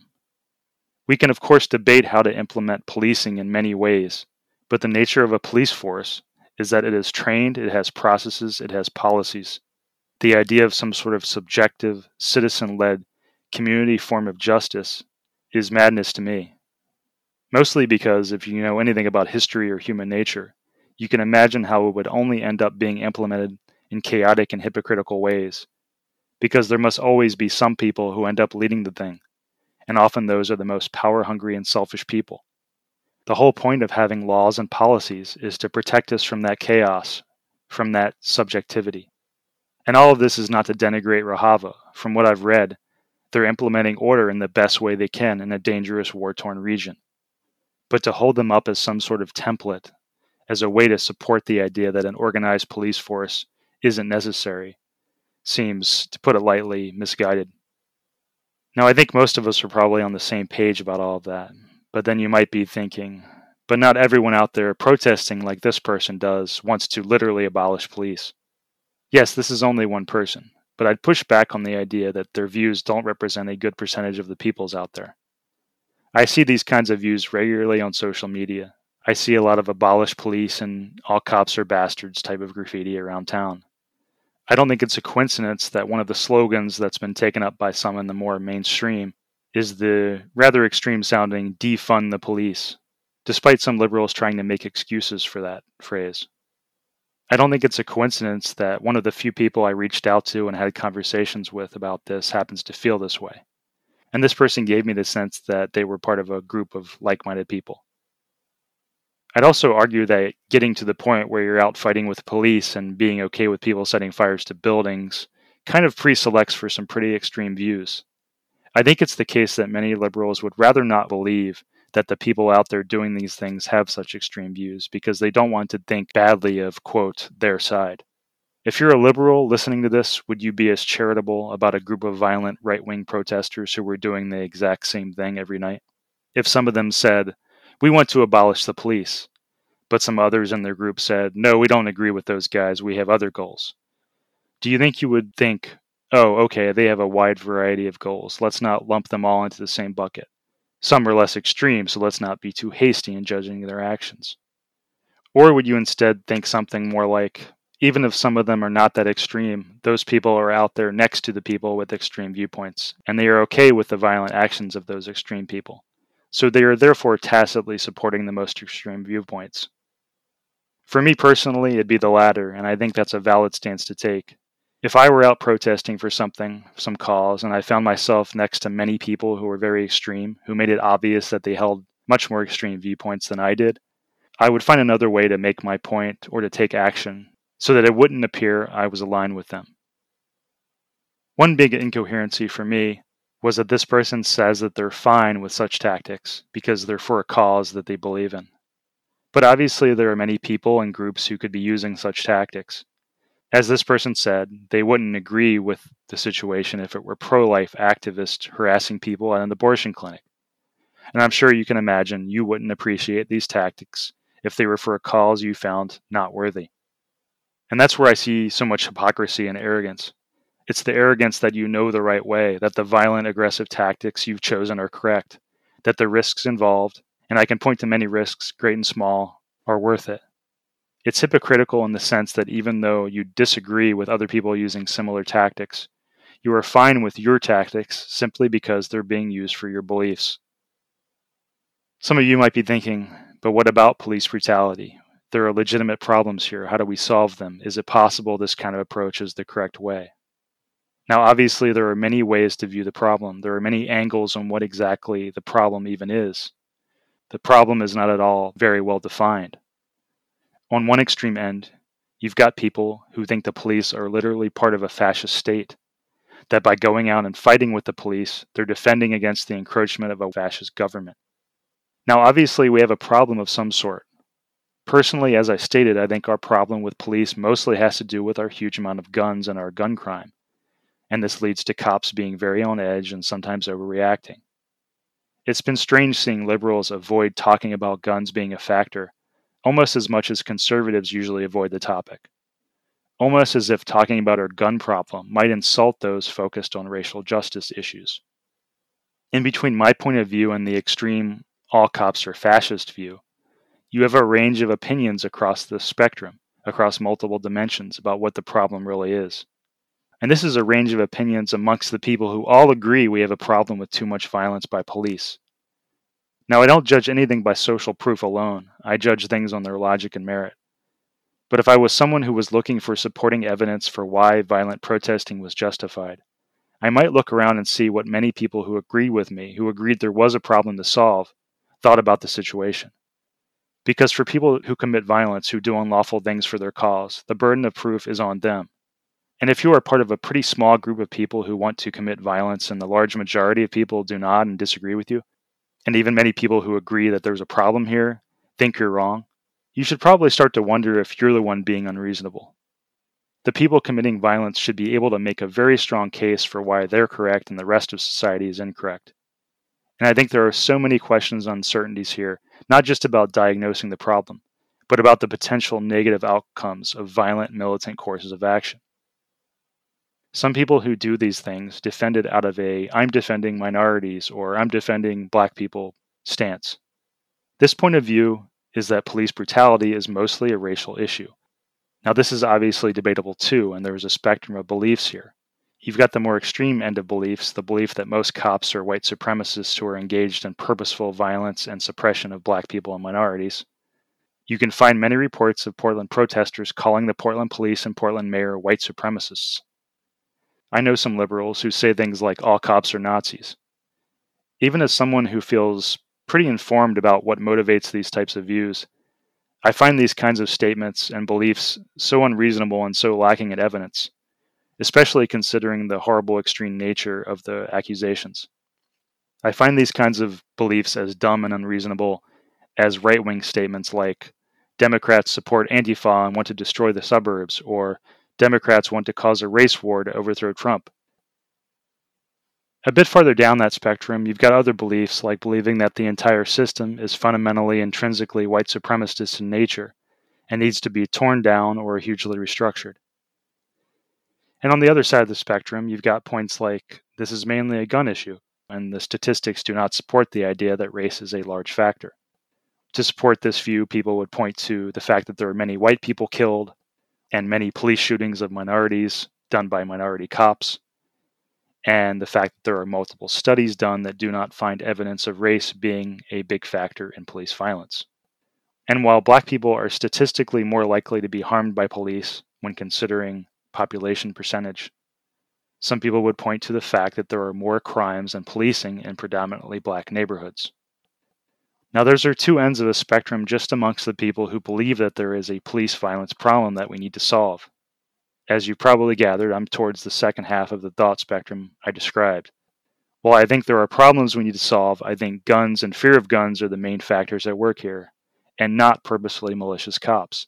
S1: We can of course debate how to implement policing in many ways, but the nature of a police force is that it is trained, it has processes, it has policies. The idea of some sort of subjective, citizen-led, community form of justice is madness to me. Mostly because if you know anything about history or human nature, you can imagine how it would only end up being implemented in chaotic and hypocritical ways. Because there must always be some people who end up leading the thing, and often those are the most power-hungry and selfish people. The whole point of having laws and policies is to protect us from that chaos, from that subjectivity. And all of this is not to denigrate Rojava. From what I've read, they're implementing order in the best way they can in a dangerous war-torn region. But to hold them up as some sort of template, as a way to support the idea that an organized police force isn't necessary, seems, to put it lightly, misguided. Now, I think most of us are probably on the same page about all of that, but then you might be thinking, but not everyone out there protesting like this person does wants to literally abolish police. Yes, this is only one person, but I'd push back on the idea that their views don't represent a good percentage of the people's out there. I see these kinds of views regularly on social media. I see a lot of abolish police and all cops are bastards type of graffiti around town. I don't think it's a coincidence that one of the slogans that's been taken up by some in the more mainstream is the rather extreme-sounding defund the police, despite some liberals trying to make excuses for that phrase. I don't think it's a coincidence that one of the few people I reached out to and had conversations with about this happens to feel this way. And this person gave me the sense that they were part of a group of like-minded people. I'd also argue that getting to the point where you're out fighting with police and being okay with people setting fires to buildings kind of pre-selects for some pretty extreme views. I think it's the case that many liberals would rather not believe that the people out there doing these things have such extreme views because they don't want to think badly of, quote, their side. If you're a liberal listening to this, would you be as charitable about a group of violent right-wing protesters who were doing the exact same thing every night? If some of them said, we want to abolish the police, but some others in their group said, no, we don't agree with those guys, we have other goals. Do you think you would think, oh, okay, they have a wide variety of goals, let's not lump them all into the same bucket? Some are less extreme, so let's not be too hasty in judging their actions. Or would you instead think something more like, even if some of them are not that extreme, those people are out there next to the people with extreme viewpoints, and they are okay with the violent actions of those extreme people. So they are therefore tacitly supporting the most extreme viewpoints. For me personally, it'd be the latter, and I think that's a valid stance to take. If I were out protesting for something, some cause, and I found myself next to many people who were very extreme, who made it obvious that they held much more extreme viewpoints than I did, I would find another way to make my point or to take action so that it wouldn't appear I was aligned with them. One big incoherency for me was that this person says that they're fine with such tactics because they're for a cause that they believe in. But obviously there are many people and groups who could be using such tactics. As this person said, they wouldn't agree with the situation if it were pro-life activists harassing people at an abortion clinic. And I'm sure you can imagine you wouldn't appreciate these tactics if they were for a cause you found not worthy. And that's where I see so much hypocrisy and arrogance. It's the arrogance that you know the right way, that the violent, aggressive tactics you've chosen are correct, that the risks involved, and I can point to many risks, great and small, are worth it. It's hypocritical in the sense that even though you disagree with other people using similar tactics, you are fine with your tactics simply because they're being used for your beliefs. Some of you might be thinking, but what about police brutality? There are legitimate problems here. How do we solve them? Is it possible this kind of approach is the correct way? Now, obviously, there are many ways to view the problem. There are many angles on what exactly the problem even is. The problem is not at all very well defined. On one extreme end, you've got people who think the police are literally part of a fascist state, that by going out and fighting with the police, they're defending against the encroachment of a fascist government. Now, obviously, we have a problem of some sort. Personally, as I stated, I think our problem with police mostly has to do with our huge amount of guns and our gun crime. And this leads to cops being very on edge and sometimes overreacting. It's been strange seeing liberals avoid talking about guns being a factor, almost as much as conservatives usually avoid the topic. Almost as if talking about our gun problem might insult those focused on racial justice issues. In between my point of view and the extreme all cops are fascist view, you have a range of opinions across the spectrum, across multiple dimensions about what the problem really is. And this is a range of opinions amongst the people who all agree we have a problem with too much violence by police. Now, I don't judge anything by social proof alone. I judge things on their logic and merit. But if I was someone who was looking for supporting evidence for why violent protesting was justified, I might look around and see what many people who agreed with me, who agreed there was a problem to solve, thought about the situation. Because for people who commit violence, who do unlawful things for their cause, the burden of proof is on them. And if you are part of a pretty small group of people who want to commit violence and the large majority of people do not and disagree with you, and even many people who agree that there's a problem here think you're wrong, you should probably start to wonder if you're the one being unreasonable. The people committing violence should be able to make a very strong case for why they're correct and the rest of society is incorrect. And I think there are so many questions and uncertainties here, not just about diagnosing the problem, but about the potential negative outcomes of violent militant courses of action. Some people who do these things defend it out of a I'm defending minorities or I'm defending black people stance. This point of view is that police brutality is mostly a racial issue. Now, this is obviously debatable too, and there's a spectrum of beliefs here. You've got the more extreme end of beliefs, the belief that most cops are white supremacists who are engaged in purposeful violence and suppression of black people and minorities. You can find many reports of Portland protesters calling the Portland police and Portland mayor white supremacists. I know some liberals who say things like all cops are Nazis. Even as someone who feels pretty informed about what motivates these types of views, I find these kinds of statements and beliefs so unreasonable and so lacking in evidence, especially considering the horrible extreme nature of the accusations. I find these kinds of beliefs as dumb and unreasonable as right-wing statements like, Democrats support Antifa and want to destroy the suburbs, or Democrats want to cause a race war to overthrow Trump. A bit farther down that spectrum, you've got other beliefs like believing that the entire system is fundamentally intrinsically white supremacist in nature and needs to be torn down or hugely restructured. And on the other side of the spectrum, you've got points like, this is mainly a gun issue, and the statistics do not support the idea that race is a large factor. To support this view, people would point to the fact that there are many white people killed and many police shootings of minorities done by minority cops, and the fact that there are multiple studies done that do not find evidence of race being a big factor in police violence. And while black people are statistically more likely to be harmed by police when considering population percentage, some people would point to the fact that there are more crimes and policing in predominantly black neighborhoods. Now, those are two ends of a spectrum just amongst the people who believe that there is a police violence problem that we need to solve. As you probably gathered, I'm towards the second half of the thought spectrum I described. While I think there are problems we need to solve, I think guns and fear of guns are the main factors at work here, and not purposefully malicious cops.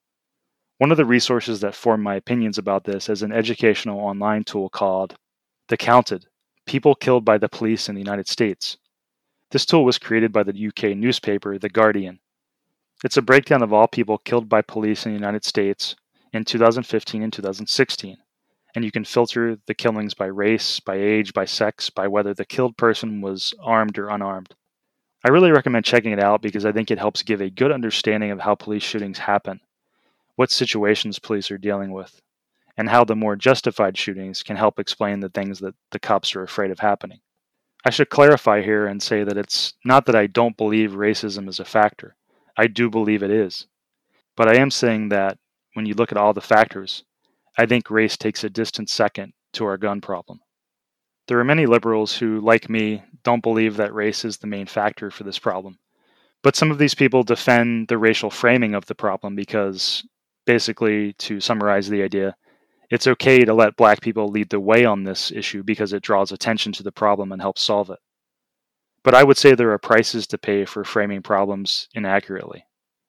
S1: One of the resources that formed my opinions about this is an educational online tool called The Counted: People Killed by the Police in the United States. This tool was created by the U K newspaper The Guardian. It's a breakdown of all people killed by police in the United States in two thousand fifteen and two thousand sixteen, and you can filter the killings by race, by age, by sex, by whether the killed person was armed or unarmed. I really recommend checking it out because I think it helps give a good understanding of how police shootings happen, what situations police are dealing with, and how the more justified shootings can help explain the things that the cops are afraid of happening. I should clarify here and say that it's not that I don't believe racism is a factor. I do believe it is. But I am saying that when you look at all the factors, I think race takes a distant second to our gun problem. There are many liberals who, like me, don't believe that race is the main factor for this problem. But some of these people defend the racial framing of the problem because, basically, to summarize the idea, it's okay to let black people lead the way on this issue because it draws attention to the problem and helps solve it. But I would say there are prices to pay for framing problems inaccurately.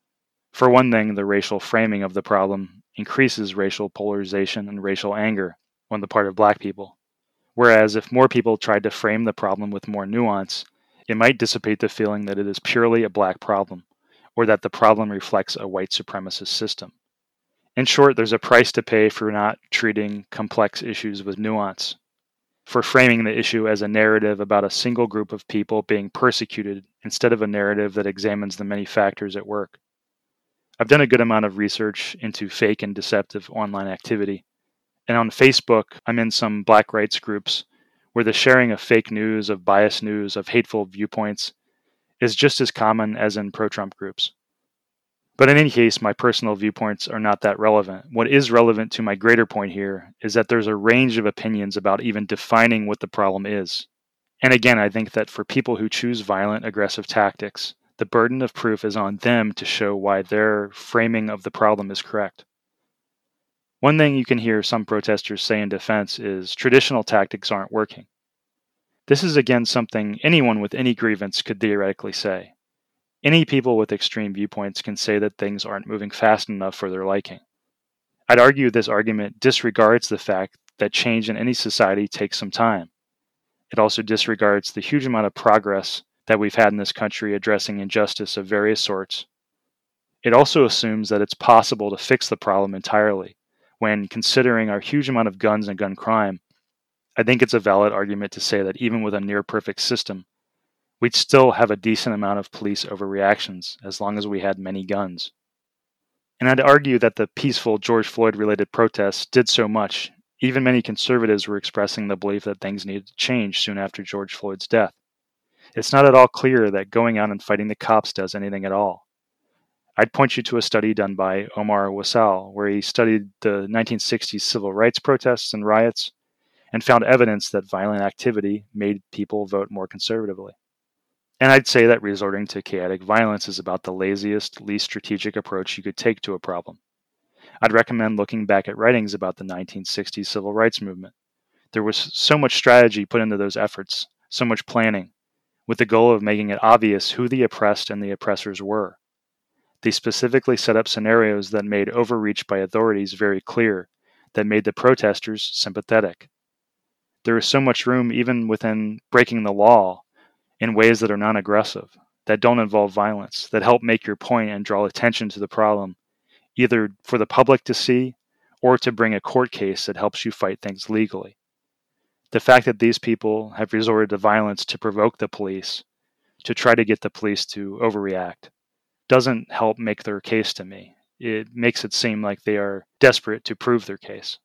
S1: For one thing, the racial framing of the problem increases racial polarization and racial anger on the part of black people. Whereas if more people tried to frame the problem with more nuance, it might dissipate the feeling that it is purely a black problem, or that the problem reflects a white supremacist system. In short, there's a price to pay for not treating complex issues with nuance, for framing the issue as a narrative about a single group of people being persecuted instead of a narrative that examines the many factors at work. I've done a good amount of research into fake and deceptive online activity, and on Facebook, I'm in some black rights groups where the sharing of fake news, of biased news, of hateful viewpoints is just as common as in pro-Trump groups. But in any case, my personal viewpoints are not that relevant. What is relevant to my greater point here is that there's a range of opinions about even defining what the problem is. And again, I think that for people who choose violent, aggressive tactics, the burden of proof is on them to show why their framing of the problem is correct. One thing you can hear some protesters say in defense is traditional tactics aren't working. This is again something anyone with any grievance could theoretically say. Any people with extreme viewpoints can say that things aren't moving fast enough for their liking. I'd argue this argument disregards the fact that change in any society takes some time. It also disregards the huge amount of progress that we've had in this country addressing injustice of various sorts. It also assumes that it's possible to fix the problem entirely, when considering our huge amount of guns and gun crime. I think it's a valid argument to say that even with a near-perfect system, we'd still have a decent amount of police overreactions as long as we had many guns. And I'd argue that the peaceful George Floyd-related protests did so much. Even many conservatives were expressing the belief that things needed to change soon after George Floyd's death. It's not at all clear that going out and fighting the cops does anything at all. I'd point you to a study done by Omar Wassal, where he studied the nineteen sixties civil rights protests and riots and found evidence that violent activity made people vote more conservatively. And I'd say that resorting to chaotic violence is about the laziest, least strategic approach you could take to a problem. I'd recommend looking back at writings about the nineteen sixties civil rights movement. There was so much strategy put into those efforts, so much planning, with the goal of making it obvious who the oppressed and the oppressors were. They specifically set up scenarios that made overreach by authorities very clear, that made the protesters sympathetic. There is so much room even within breaking the law in ways that are non-aggressive, that don't involve violence, that help make your point and draw attention to the problem, either for the public to see or to bring a court case that helps you fight things legally. The fact that these people have resorted to violence to provoke the police, to try to get the police to overreact, doesn't help make their case to me. It makes it seem like they are desperate to prove their case.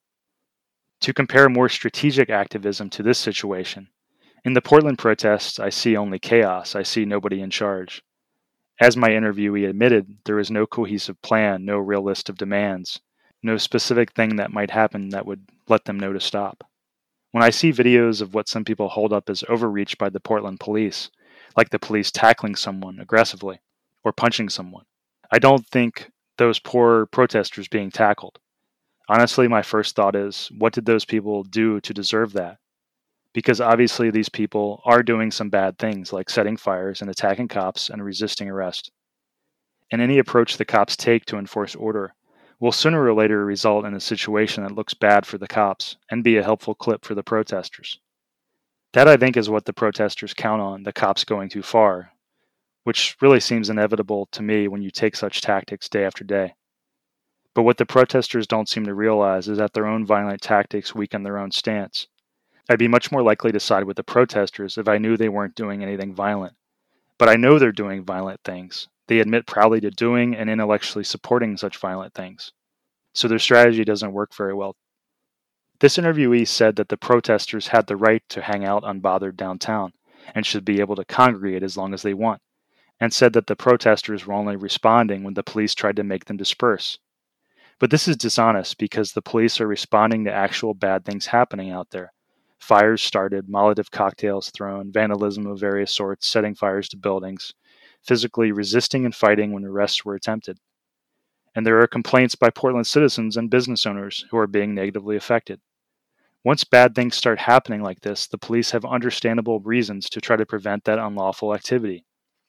S1: To compare more strategic activism to this situation, in the Portland protests, I see only chaos. I see nobody in charge. As my interviewee admitted, there is no cohesive plan, no real list of demands, no specific thing that might happen that would let them know to stop. When I see videos of what some people hold up as overreach by the Portland police, like the police tackling someone aggressively or punching someone, I don't think those poor protesters being tackled. Honestly, my first thought is, what did those people do to deserve that? Because obviously these people are doing some bad things, like setting fires and attacking cops and resisting arrest. And any approach the cops take to enforce order will sooner or later result in a situation that looks bad for the cops and be a helpful clip for the protesters. That, I think, is what the protesters count on, the cops going too far, which really seems inevitable to me when you take such tactics day after day. But what the protesters don't seem to realize is that their own violent tactics weaken their own stance. I'd be much more likely to side with the protesters if I knew they weren't doing anything violent. But I know they're doing violent things. They admit proudly to doing and intellectually supporting such violent things. So their strategy doesn't work very well. This interviewee said that the protesters had the right to hang out unbothered downtown and should be able to congregate as long as they want, and said that the protesters were only responding when the police tried to make them disperse. But this is dishonest because the police are responding to actual bad things happening out there. Fires started, Molotov cocktails thrown, vandalism of various sorts, setting fires to buildings, physically resisting and fighting when arrests were attempted. And there are complaints by Portland citizens and business owners who are being negatively affected. Once bad things start happening like this, the police have understandable reasons to try to prevent that unlawful activity.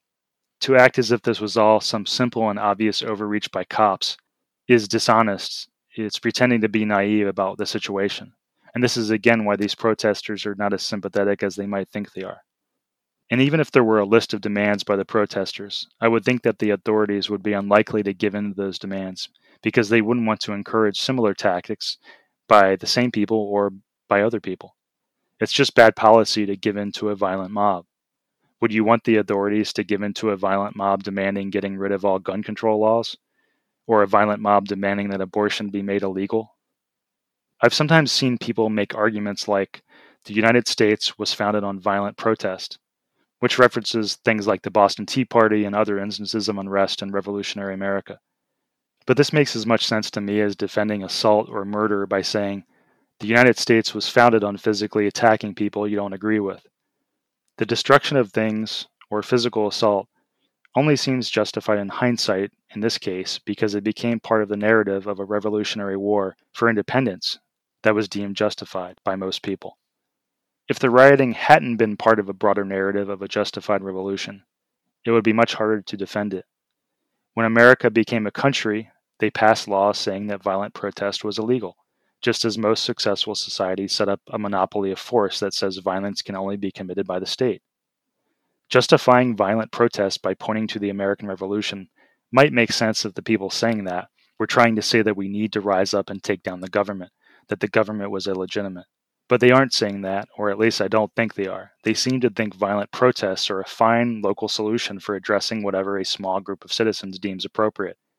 S1: To act as if this was all some simple and obvious overreach by cops is dishonest. It's pretending to be naive about the situation. And this is again why these protesters are not as sympathetic as they might think they are. And even if there were a list of demands by the protesters, I would think that the authorities would be unlikely to give in to those demands because they wouldn't want to encourage similar tactics by the same people or by other people. It's just bad policy to give in to a violent mob. Would you want the authorities to give in to a violent mob demanding getting rid of all gun control laws? Or a violent mob demanding that abortion be made illegal? I've sometimes seen people make arguments like the United States was founded on violent protest, which references things like the Boston Tea Party and other instances of unrest in revolutionary America. But this makes as much sense to me as defending assault or murder by saying the United States was founded on physically attacking people you don't agree with. The destruction of things, or physical assault, only seems justified in hindsight in this case because it became part of the narrative of a revolutionary war for independence that was deemed justified by most people. If the rioting hadn't been part of a broader narrative of a justified revolution, it would be much harder to defend it. When America became a country, they passed laws saying that violent protest was illegal, just as most successful societies set up a monopoly of force that says violence can only be committed by the state. Justifying violent protest by pointing to the American Revolution might make sense if the people saying that were trying to say that we need to rise up and take down the government, that the government was illegitimate. But they aren't saying that, or at least I don't think they are. They seem to think violent protests are a fine local solution for addressing whatever a small group of citizens deems appropriate.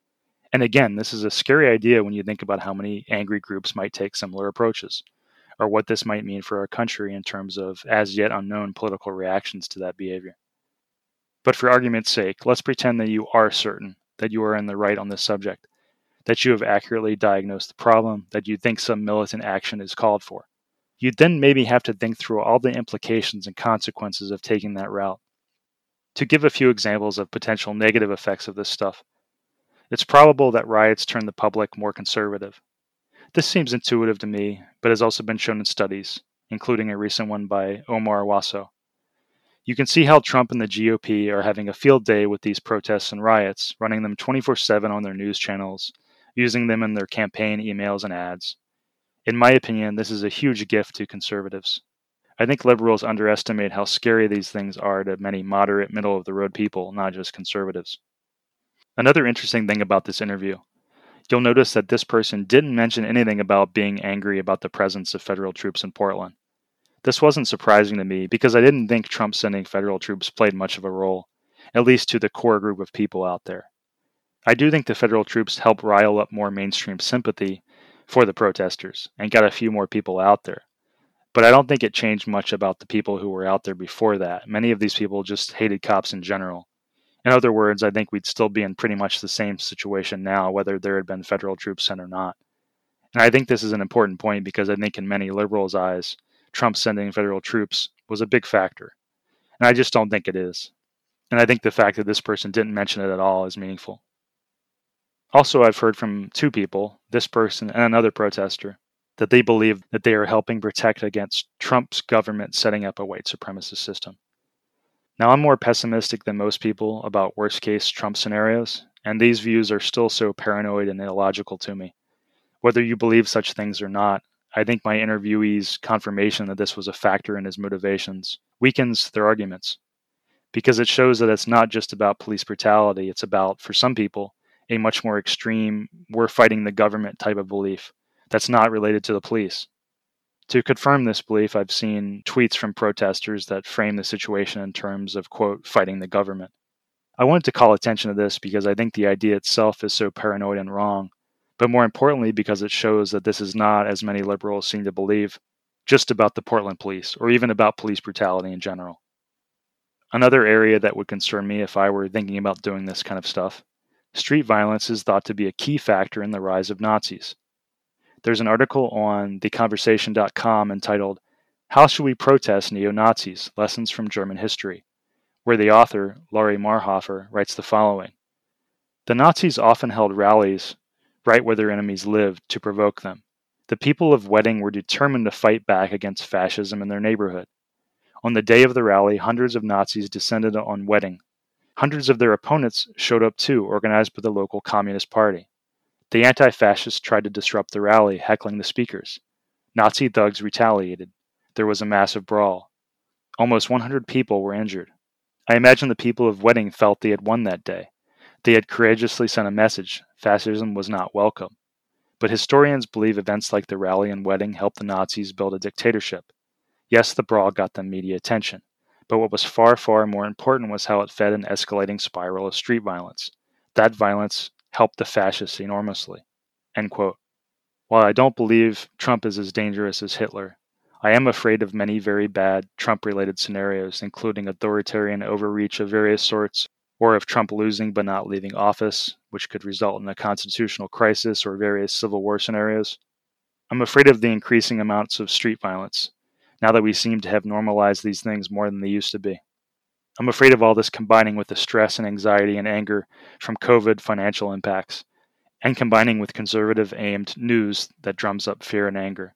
S1: And again, this is a scary idea when you think about how many angry groups might take similar approaches, or what this might mean for our country in terms of as yet unknown political reactions to that behavior. But for argument's sake, let's pretend that you are certain that you are in the right on this subject, that you have accurately diagnosed the problem, that you think some militant action is called for. You'd then maybe have to think through all the implications and consequences of taking that route. To give a few examples of potential negative effects of this stuff, it's probable that riots turn the public more conservative. This seems intuitive to me, but has also been shown in studies, including a recent one by Omar Wasso. You can see how Trump and the G O P are having a field day with these protests and riots, running them twenty-four seven on their news channels, using them in their campaign emails and ads. In my opinion, this is a huge gift to conservatives. I think liberals underestimate how scary these things are to many moderate, middle-of-the-road people, not just conservatives. Another interesting thing about this interview, you'll notice that this person didn't mention anything about being angry about the presence of federal troops in Portland. This wasn't surprising to me because I didn't think Trump sending federal troops played much of a role, at least to the core group of people out there. I do think the federal troops helped rile up more mainstream sympathy for the protesters and got a few more people out there. But I don't think it changed much about the people who were out there before that. Many of these people just hated cops in general. In other words, I think we'd still be in pretty much the same situation now, whether there had been federal troops sent or not. And I think this is an important point because I think in many liberals' eyes, Trump sending federal troops was a big factor. And I just don't think it is. And I think the fact that this person didn't mention it at all is meaningful. Also, I've heard from two people, this person and another protester, that they believe that they are helping protect against Trump's government setting up a white supremacist system. Now, I'm more pessimistic than most people about worst-case Trump scenarios, and these views are still so paranoid and illogical to me. Whether you believe such things or not, I think my interviewee's confirmation that this was a factor in his motivations weakens their arguments, because it shows that it's not just about police brutality, it's about, for some people, a much more extreme, we're fighting the government type of belief that's not related to the police. To confirm this belief, I've seen tweets from protesters that frame the situation in terms of, quote, fighting the government. I wanted to call attention to this because I think the idea itself is so paranoid and wrong, but more importantly because it shows that this is not, as many liberals seem to believe, just about the Portland police, or even about police brutality in general. Another area that would concern me if I were thinking about doing this kind of stuff, street violence is thought to be a key factor in the rise of Nazis. There's an article on the conversation dot com entitled, How Should We Protest Neo-Nazis? Lessons from German History, where the author, Laurie Marhofer, writes the following. The Nazis often held rallies right where their enemies lived to provoke them. The people of Wedding were determined to fight back against fascism in their neighborhood. On the day of the rally, hundreds of Nazis descended on Wedding. Hundreds of their opponents showed up too, organized by the local Communist Party. The anti-fascists tried to disrupt the rally, heckling the speakers. Nazi thugs retaliated. There was a massive brawl. Almost one hundred people were injured. I imagine the people of Wedding felt they had won that day. They had courageously sent a message. Fascism was not welcome. But historians believe events like the rally in Wedding helped the Nazis build a dictatorship. Yes, the brawl got them media attention. But what was far, far more important was how it fed an escalating spiral of street violence. That violence helped the fascists enormously. End quote. While I don't believe Trump is as dangerous as Hitler, I am afraid of many very bad Trump-related scenarios, including authoritarian overreach of various sorts, or of Trump losing but not leaving office, which could result in a constitutional crisis or various civil war scenarios. I'm afraid of the increasing amounts of street violence, now that we seem to have normalized these things more than they used to be. I'm afraid of all this combining with the stress and anxiety and anger from COVID financial impacts, and combining with conservative-aimed news that drums up fear and anger.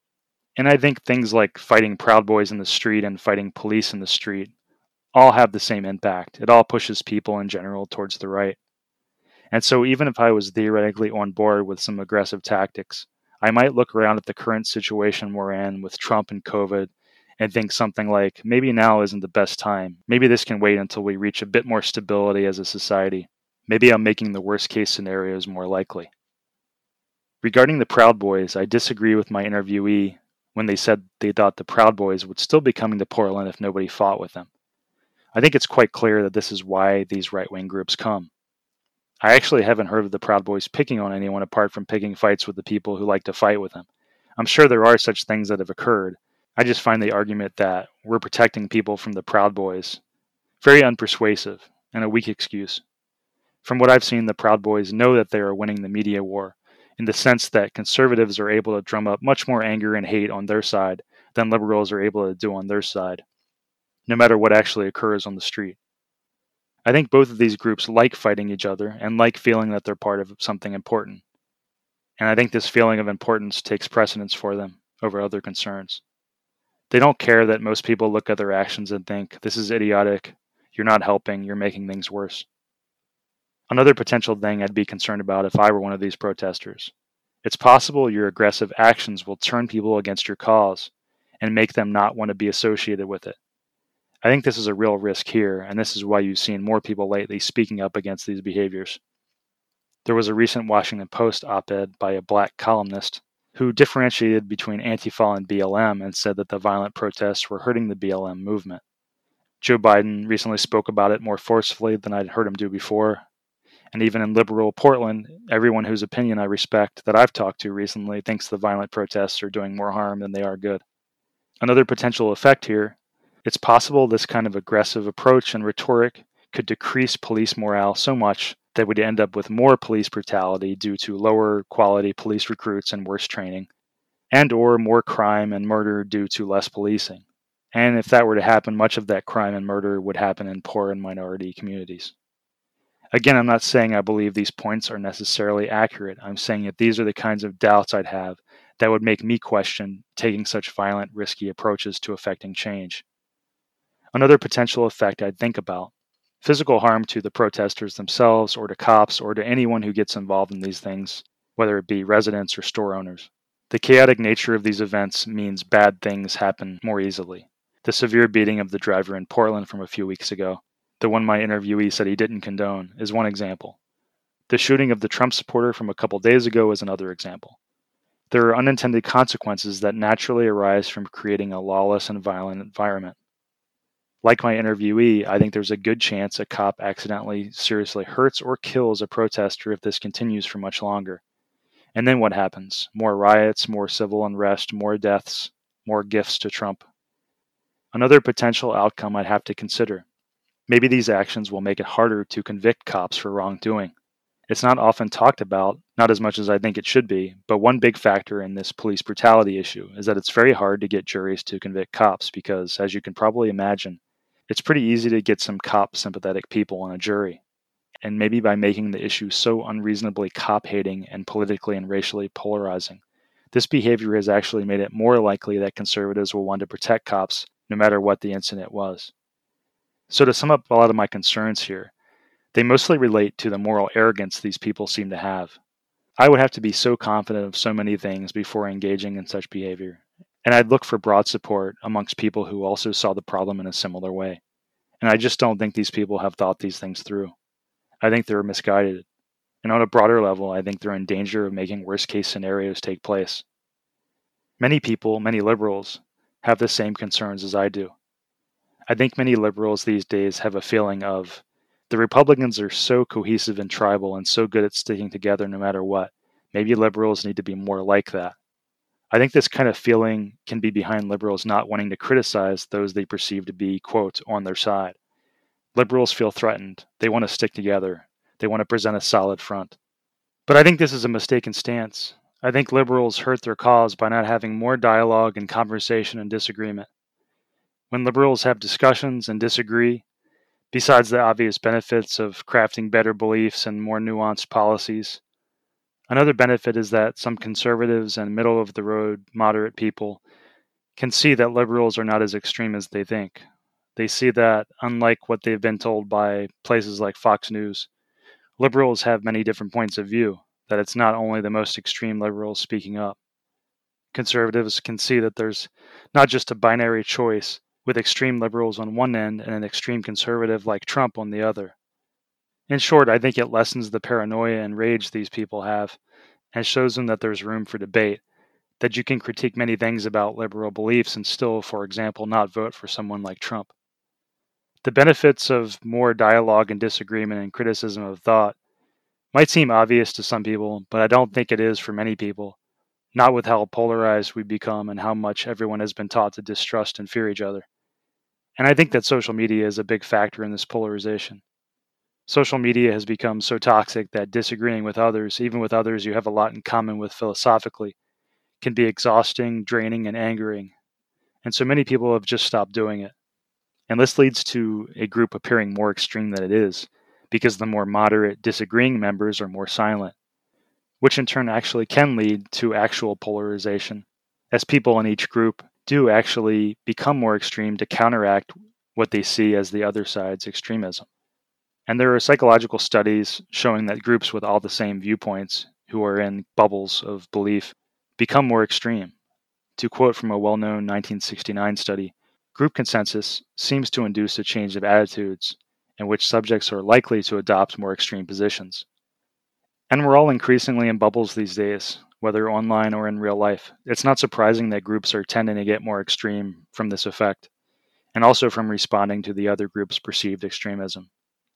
S1: And I think things like fighting Proud Boys in the street and fighting police in the street all have the same impact. It all pushes people in general towards the right. And so even if I was theoretically on board with some aggressive tactics, I might look around at the current situation we're in with Trump and COVID and think something like, maybe now isn't the best time. Maybe this can wait until we reach a bit more stability as a society. Maybe I'm making the worst case scenarios more likely. Regarding the Proud Boys, I disagree with my interviewee when they said they thought the Proud Boys would still be coming to Portland if nobody fought with them. I think it's quite clear that this is why these right-wing groups come. I actually haven't heard of the Proud Boys picking on anyone apart from picking fights with the people who like to fight with them. I'm sure there are such things that have occurred. I just find the argument that we're protecting people from the Proud Boys very unpersuasive and a weak excuse. From what I've seen, the Proud Boys know that they are winning the media war, in the sense that conservatives are able to drum up much more anger and hate on their side than liberals are able to do on their side, no matter what actually occurs on the street. I think both of these groups like fighting each other and like feeling that they're part of something important. And I think this feeling of importance takes precedence for them over other concerns. They don't care that most people look at their actions and think, this is idiotic, you're not helping, you're making things worse. Another potential thing I'd be concerned about if I were one of these protesters. It's possible your aggressive actions will turn people against your cause and make them not want to be associated with it. I think this is a real risk here, and this is why you've seen more people lately speaking up against these behaviors. There was a recent Washington Post op-ed by a black columnist who differentiated between Antifa and B L M and said that the violent protests were hurting the B L M movement. Joe Biden recently spoke about it more forcefully than I'd heard him do before. And even in liberal Portland, everyone whose opinion I respect that I've talked to recently thinks the violent protests are doing more harm than they are good. Another potential effect here, it's possible this kind of aggressive approach and rhetoric could decrease police morale so much that we'd end up with more police brutality due to lower quality police recruits and worse training, and or more crime and murder due to less policing. And if that were to happen, much of that crime and murder would happen in poor and minority communities. Again, I'm not saying I believe these points are necessarily accurate. I'm saying that these are the kinds of doubts I'd have that would make me question taking such violent, risky approaches to effecting change. Another potential effect I'd think about: physical harm to the protesters themselves or to cops or to anyone who gets involved in these things, whether it be residents or store owners. The chaotic nature of these events means bad things happen more easily. The severe beating of the driver in Portland from a few weeks ago, the one my interviewee said he didn't condone, is one example. The shooting of the Trump supporter from a couple days ago is another example. There are unintended consequences that naturally arise from creating a lawless and violent environment. Like my interviewee, I think there's a good chance a cop accidentally seriously hurts or kills a protester if this continues for much longer. And then what happens? More riots, more civil unrest, more deaths, more gifts to Trump. Another potential outcome I'd have to consider: maybe these actions will make it harder to convict cops for wrongdoing. It's not often talked about, not as much as I think it should be, but one big factor in this police brutality issue is that it's very hard to get juries to convict cops because, as you can probably imagine, it's pretty easy to get some cop-sympathetic people on a jury. And maybe by making the issue so unreasonably cop-hating and politically and racially polarizing, this behavior has actually made it more likely that conservatives will want to protect cops no matter what the incident was. So to sum up a lot of my concerns here, they mostly relate to the moral arrogance these people seem to have. I would have to be so confident of so many things before engaging in such behavior, and I'd look for broad support amongst people who also saw the problem in a similar way. And I just don't think these people have thought these things through. I think they're misguided. And on a broader level, I think they're in danger of making worst-case scenarios take place. Many people, many liberals, have the same concerns as I do. I think many liberals these days have a feeling of, the Republicans are so cohesive and tribal and so good at sticking together no matter what. Maybe liberals need to be more like that. I think this kind of feeling can be behind liberals not wanting to criticize those they perceive to be, quote, on their side. Liberals feel threatened. They want to stick together. They want to present a solid front. But I think this is a mistaken stance. I think liberals hurt their cause by not having more dialogue and conversation and disagreement. When liberals have discussions and disagree, besides the obvious benefits of crafting better beliefs and more nuanced policies, another benefit is that some conservatives and middle-of-the-road moderate people can see that liberals are not as extreme as they think. They see that, unlike what they've been told by places like Fox News, liberals have many different points of view, that it's not only the most extreme liberals speaking up. Conservatives can see that there's not just a binary choice with extreme liberals on one end and an extreme conservative like Trump on the other. In short, I think it lessens the paranoia and rage these people have and shows them that there's room for debate, that you can critique many things about liberal beliefs and still, for example, not vote for someone like Trump. The benefits of more dialogue and disagreement and criticism of thought Might seem obvious to some people, but I don't think it is for many people, not with how polarized we've become and how much everyone has been taught to distrust and fear each other. And I think that social media is a big factor in this polarization. Social media has become so toxic that disagreeing with others, even with others you have a lot in common with philosophically, can be exhausting, draining, and angering. And so many people have just stopped doing it. And this leads to a group appearing more extreme than it is, because the more moderate, disagreeing members are more silent, which in turn actually can lead to actual polarization, as people in each group do actually become more extreme to counteract what they see as the other side's extremism. And there are psychological studies showing that groups with all the same viewpoints, who are in bubbles of belief, become more extreme. To quote from a well-known nineteen sixty-nine study, group consensus seems to induce a change of attitudes in which subjects are likely to adopt more extreme positions. And we're all increasingly in bubbles these days, whether online or in real life. It's not surprising that groups are tending to get more extreme from this effect, and also from responding to the other group's perceived extremism.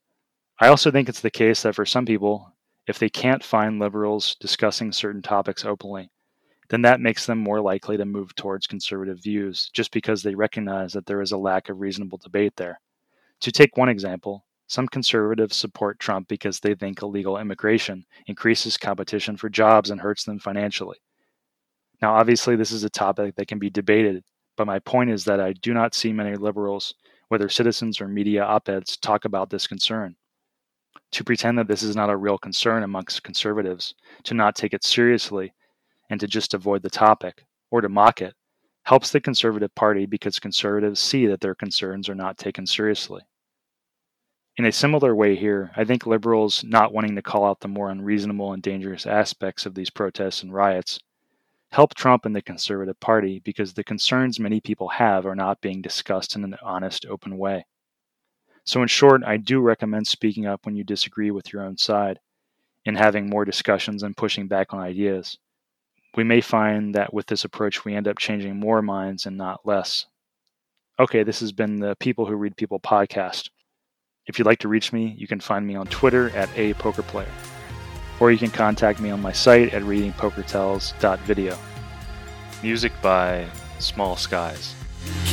S1: I also think it's the case that for some people, if they can't find liberals discussing certain topics openly, then that makes them more likely to move towards conservative views, just because they recognize that there is a lack of reasonable debate there. To take one example, some conservatives support Trump because they think illegal immigration increases competition for jobs and hurts them financially. Now, obviously, this is a topic that can be debated, but my point is that I do not see many liberals, whether citizens or media op-eds, talk about this concern. To pretend that this is not a real concern amongst conservatives, to not take it seriously, and to just avoid the topic, or to mock it, helps the Conservative Party because conservatives see that their concerns are not taken seriously. In a similar way here, I think liberals not wanting to call out the more unreasonable and dangerous aspects of these protests and riots help Trump and the Conservative Party because the concerns many people have are not being discussed in an honest, open way. So in short, I do recommend speaking up when you disagree with your own side and having more discussions and pushing back on ideas. We may find that with this approach, we end up changing more minds and not less. Okay, this has been the People Who Read People podcast. If you'd like to reach me, you can find me on Twitter at a poker player, or you can contact me on my site at reading poker tells dot video. Music by Small Skies.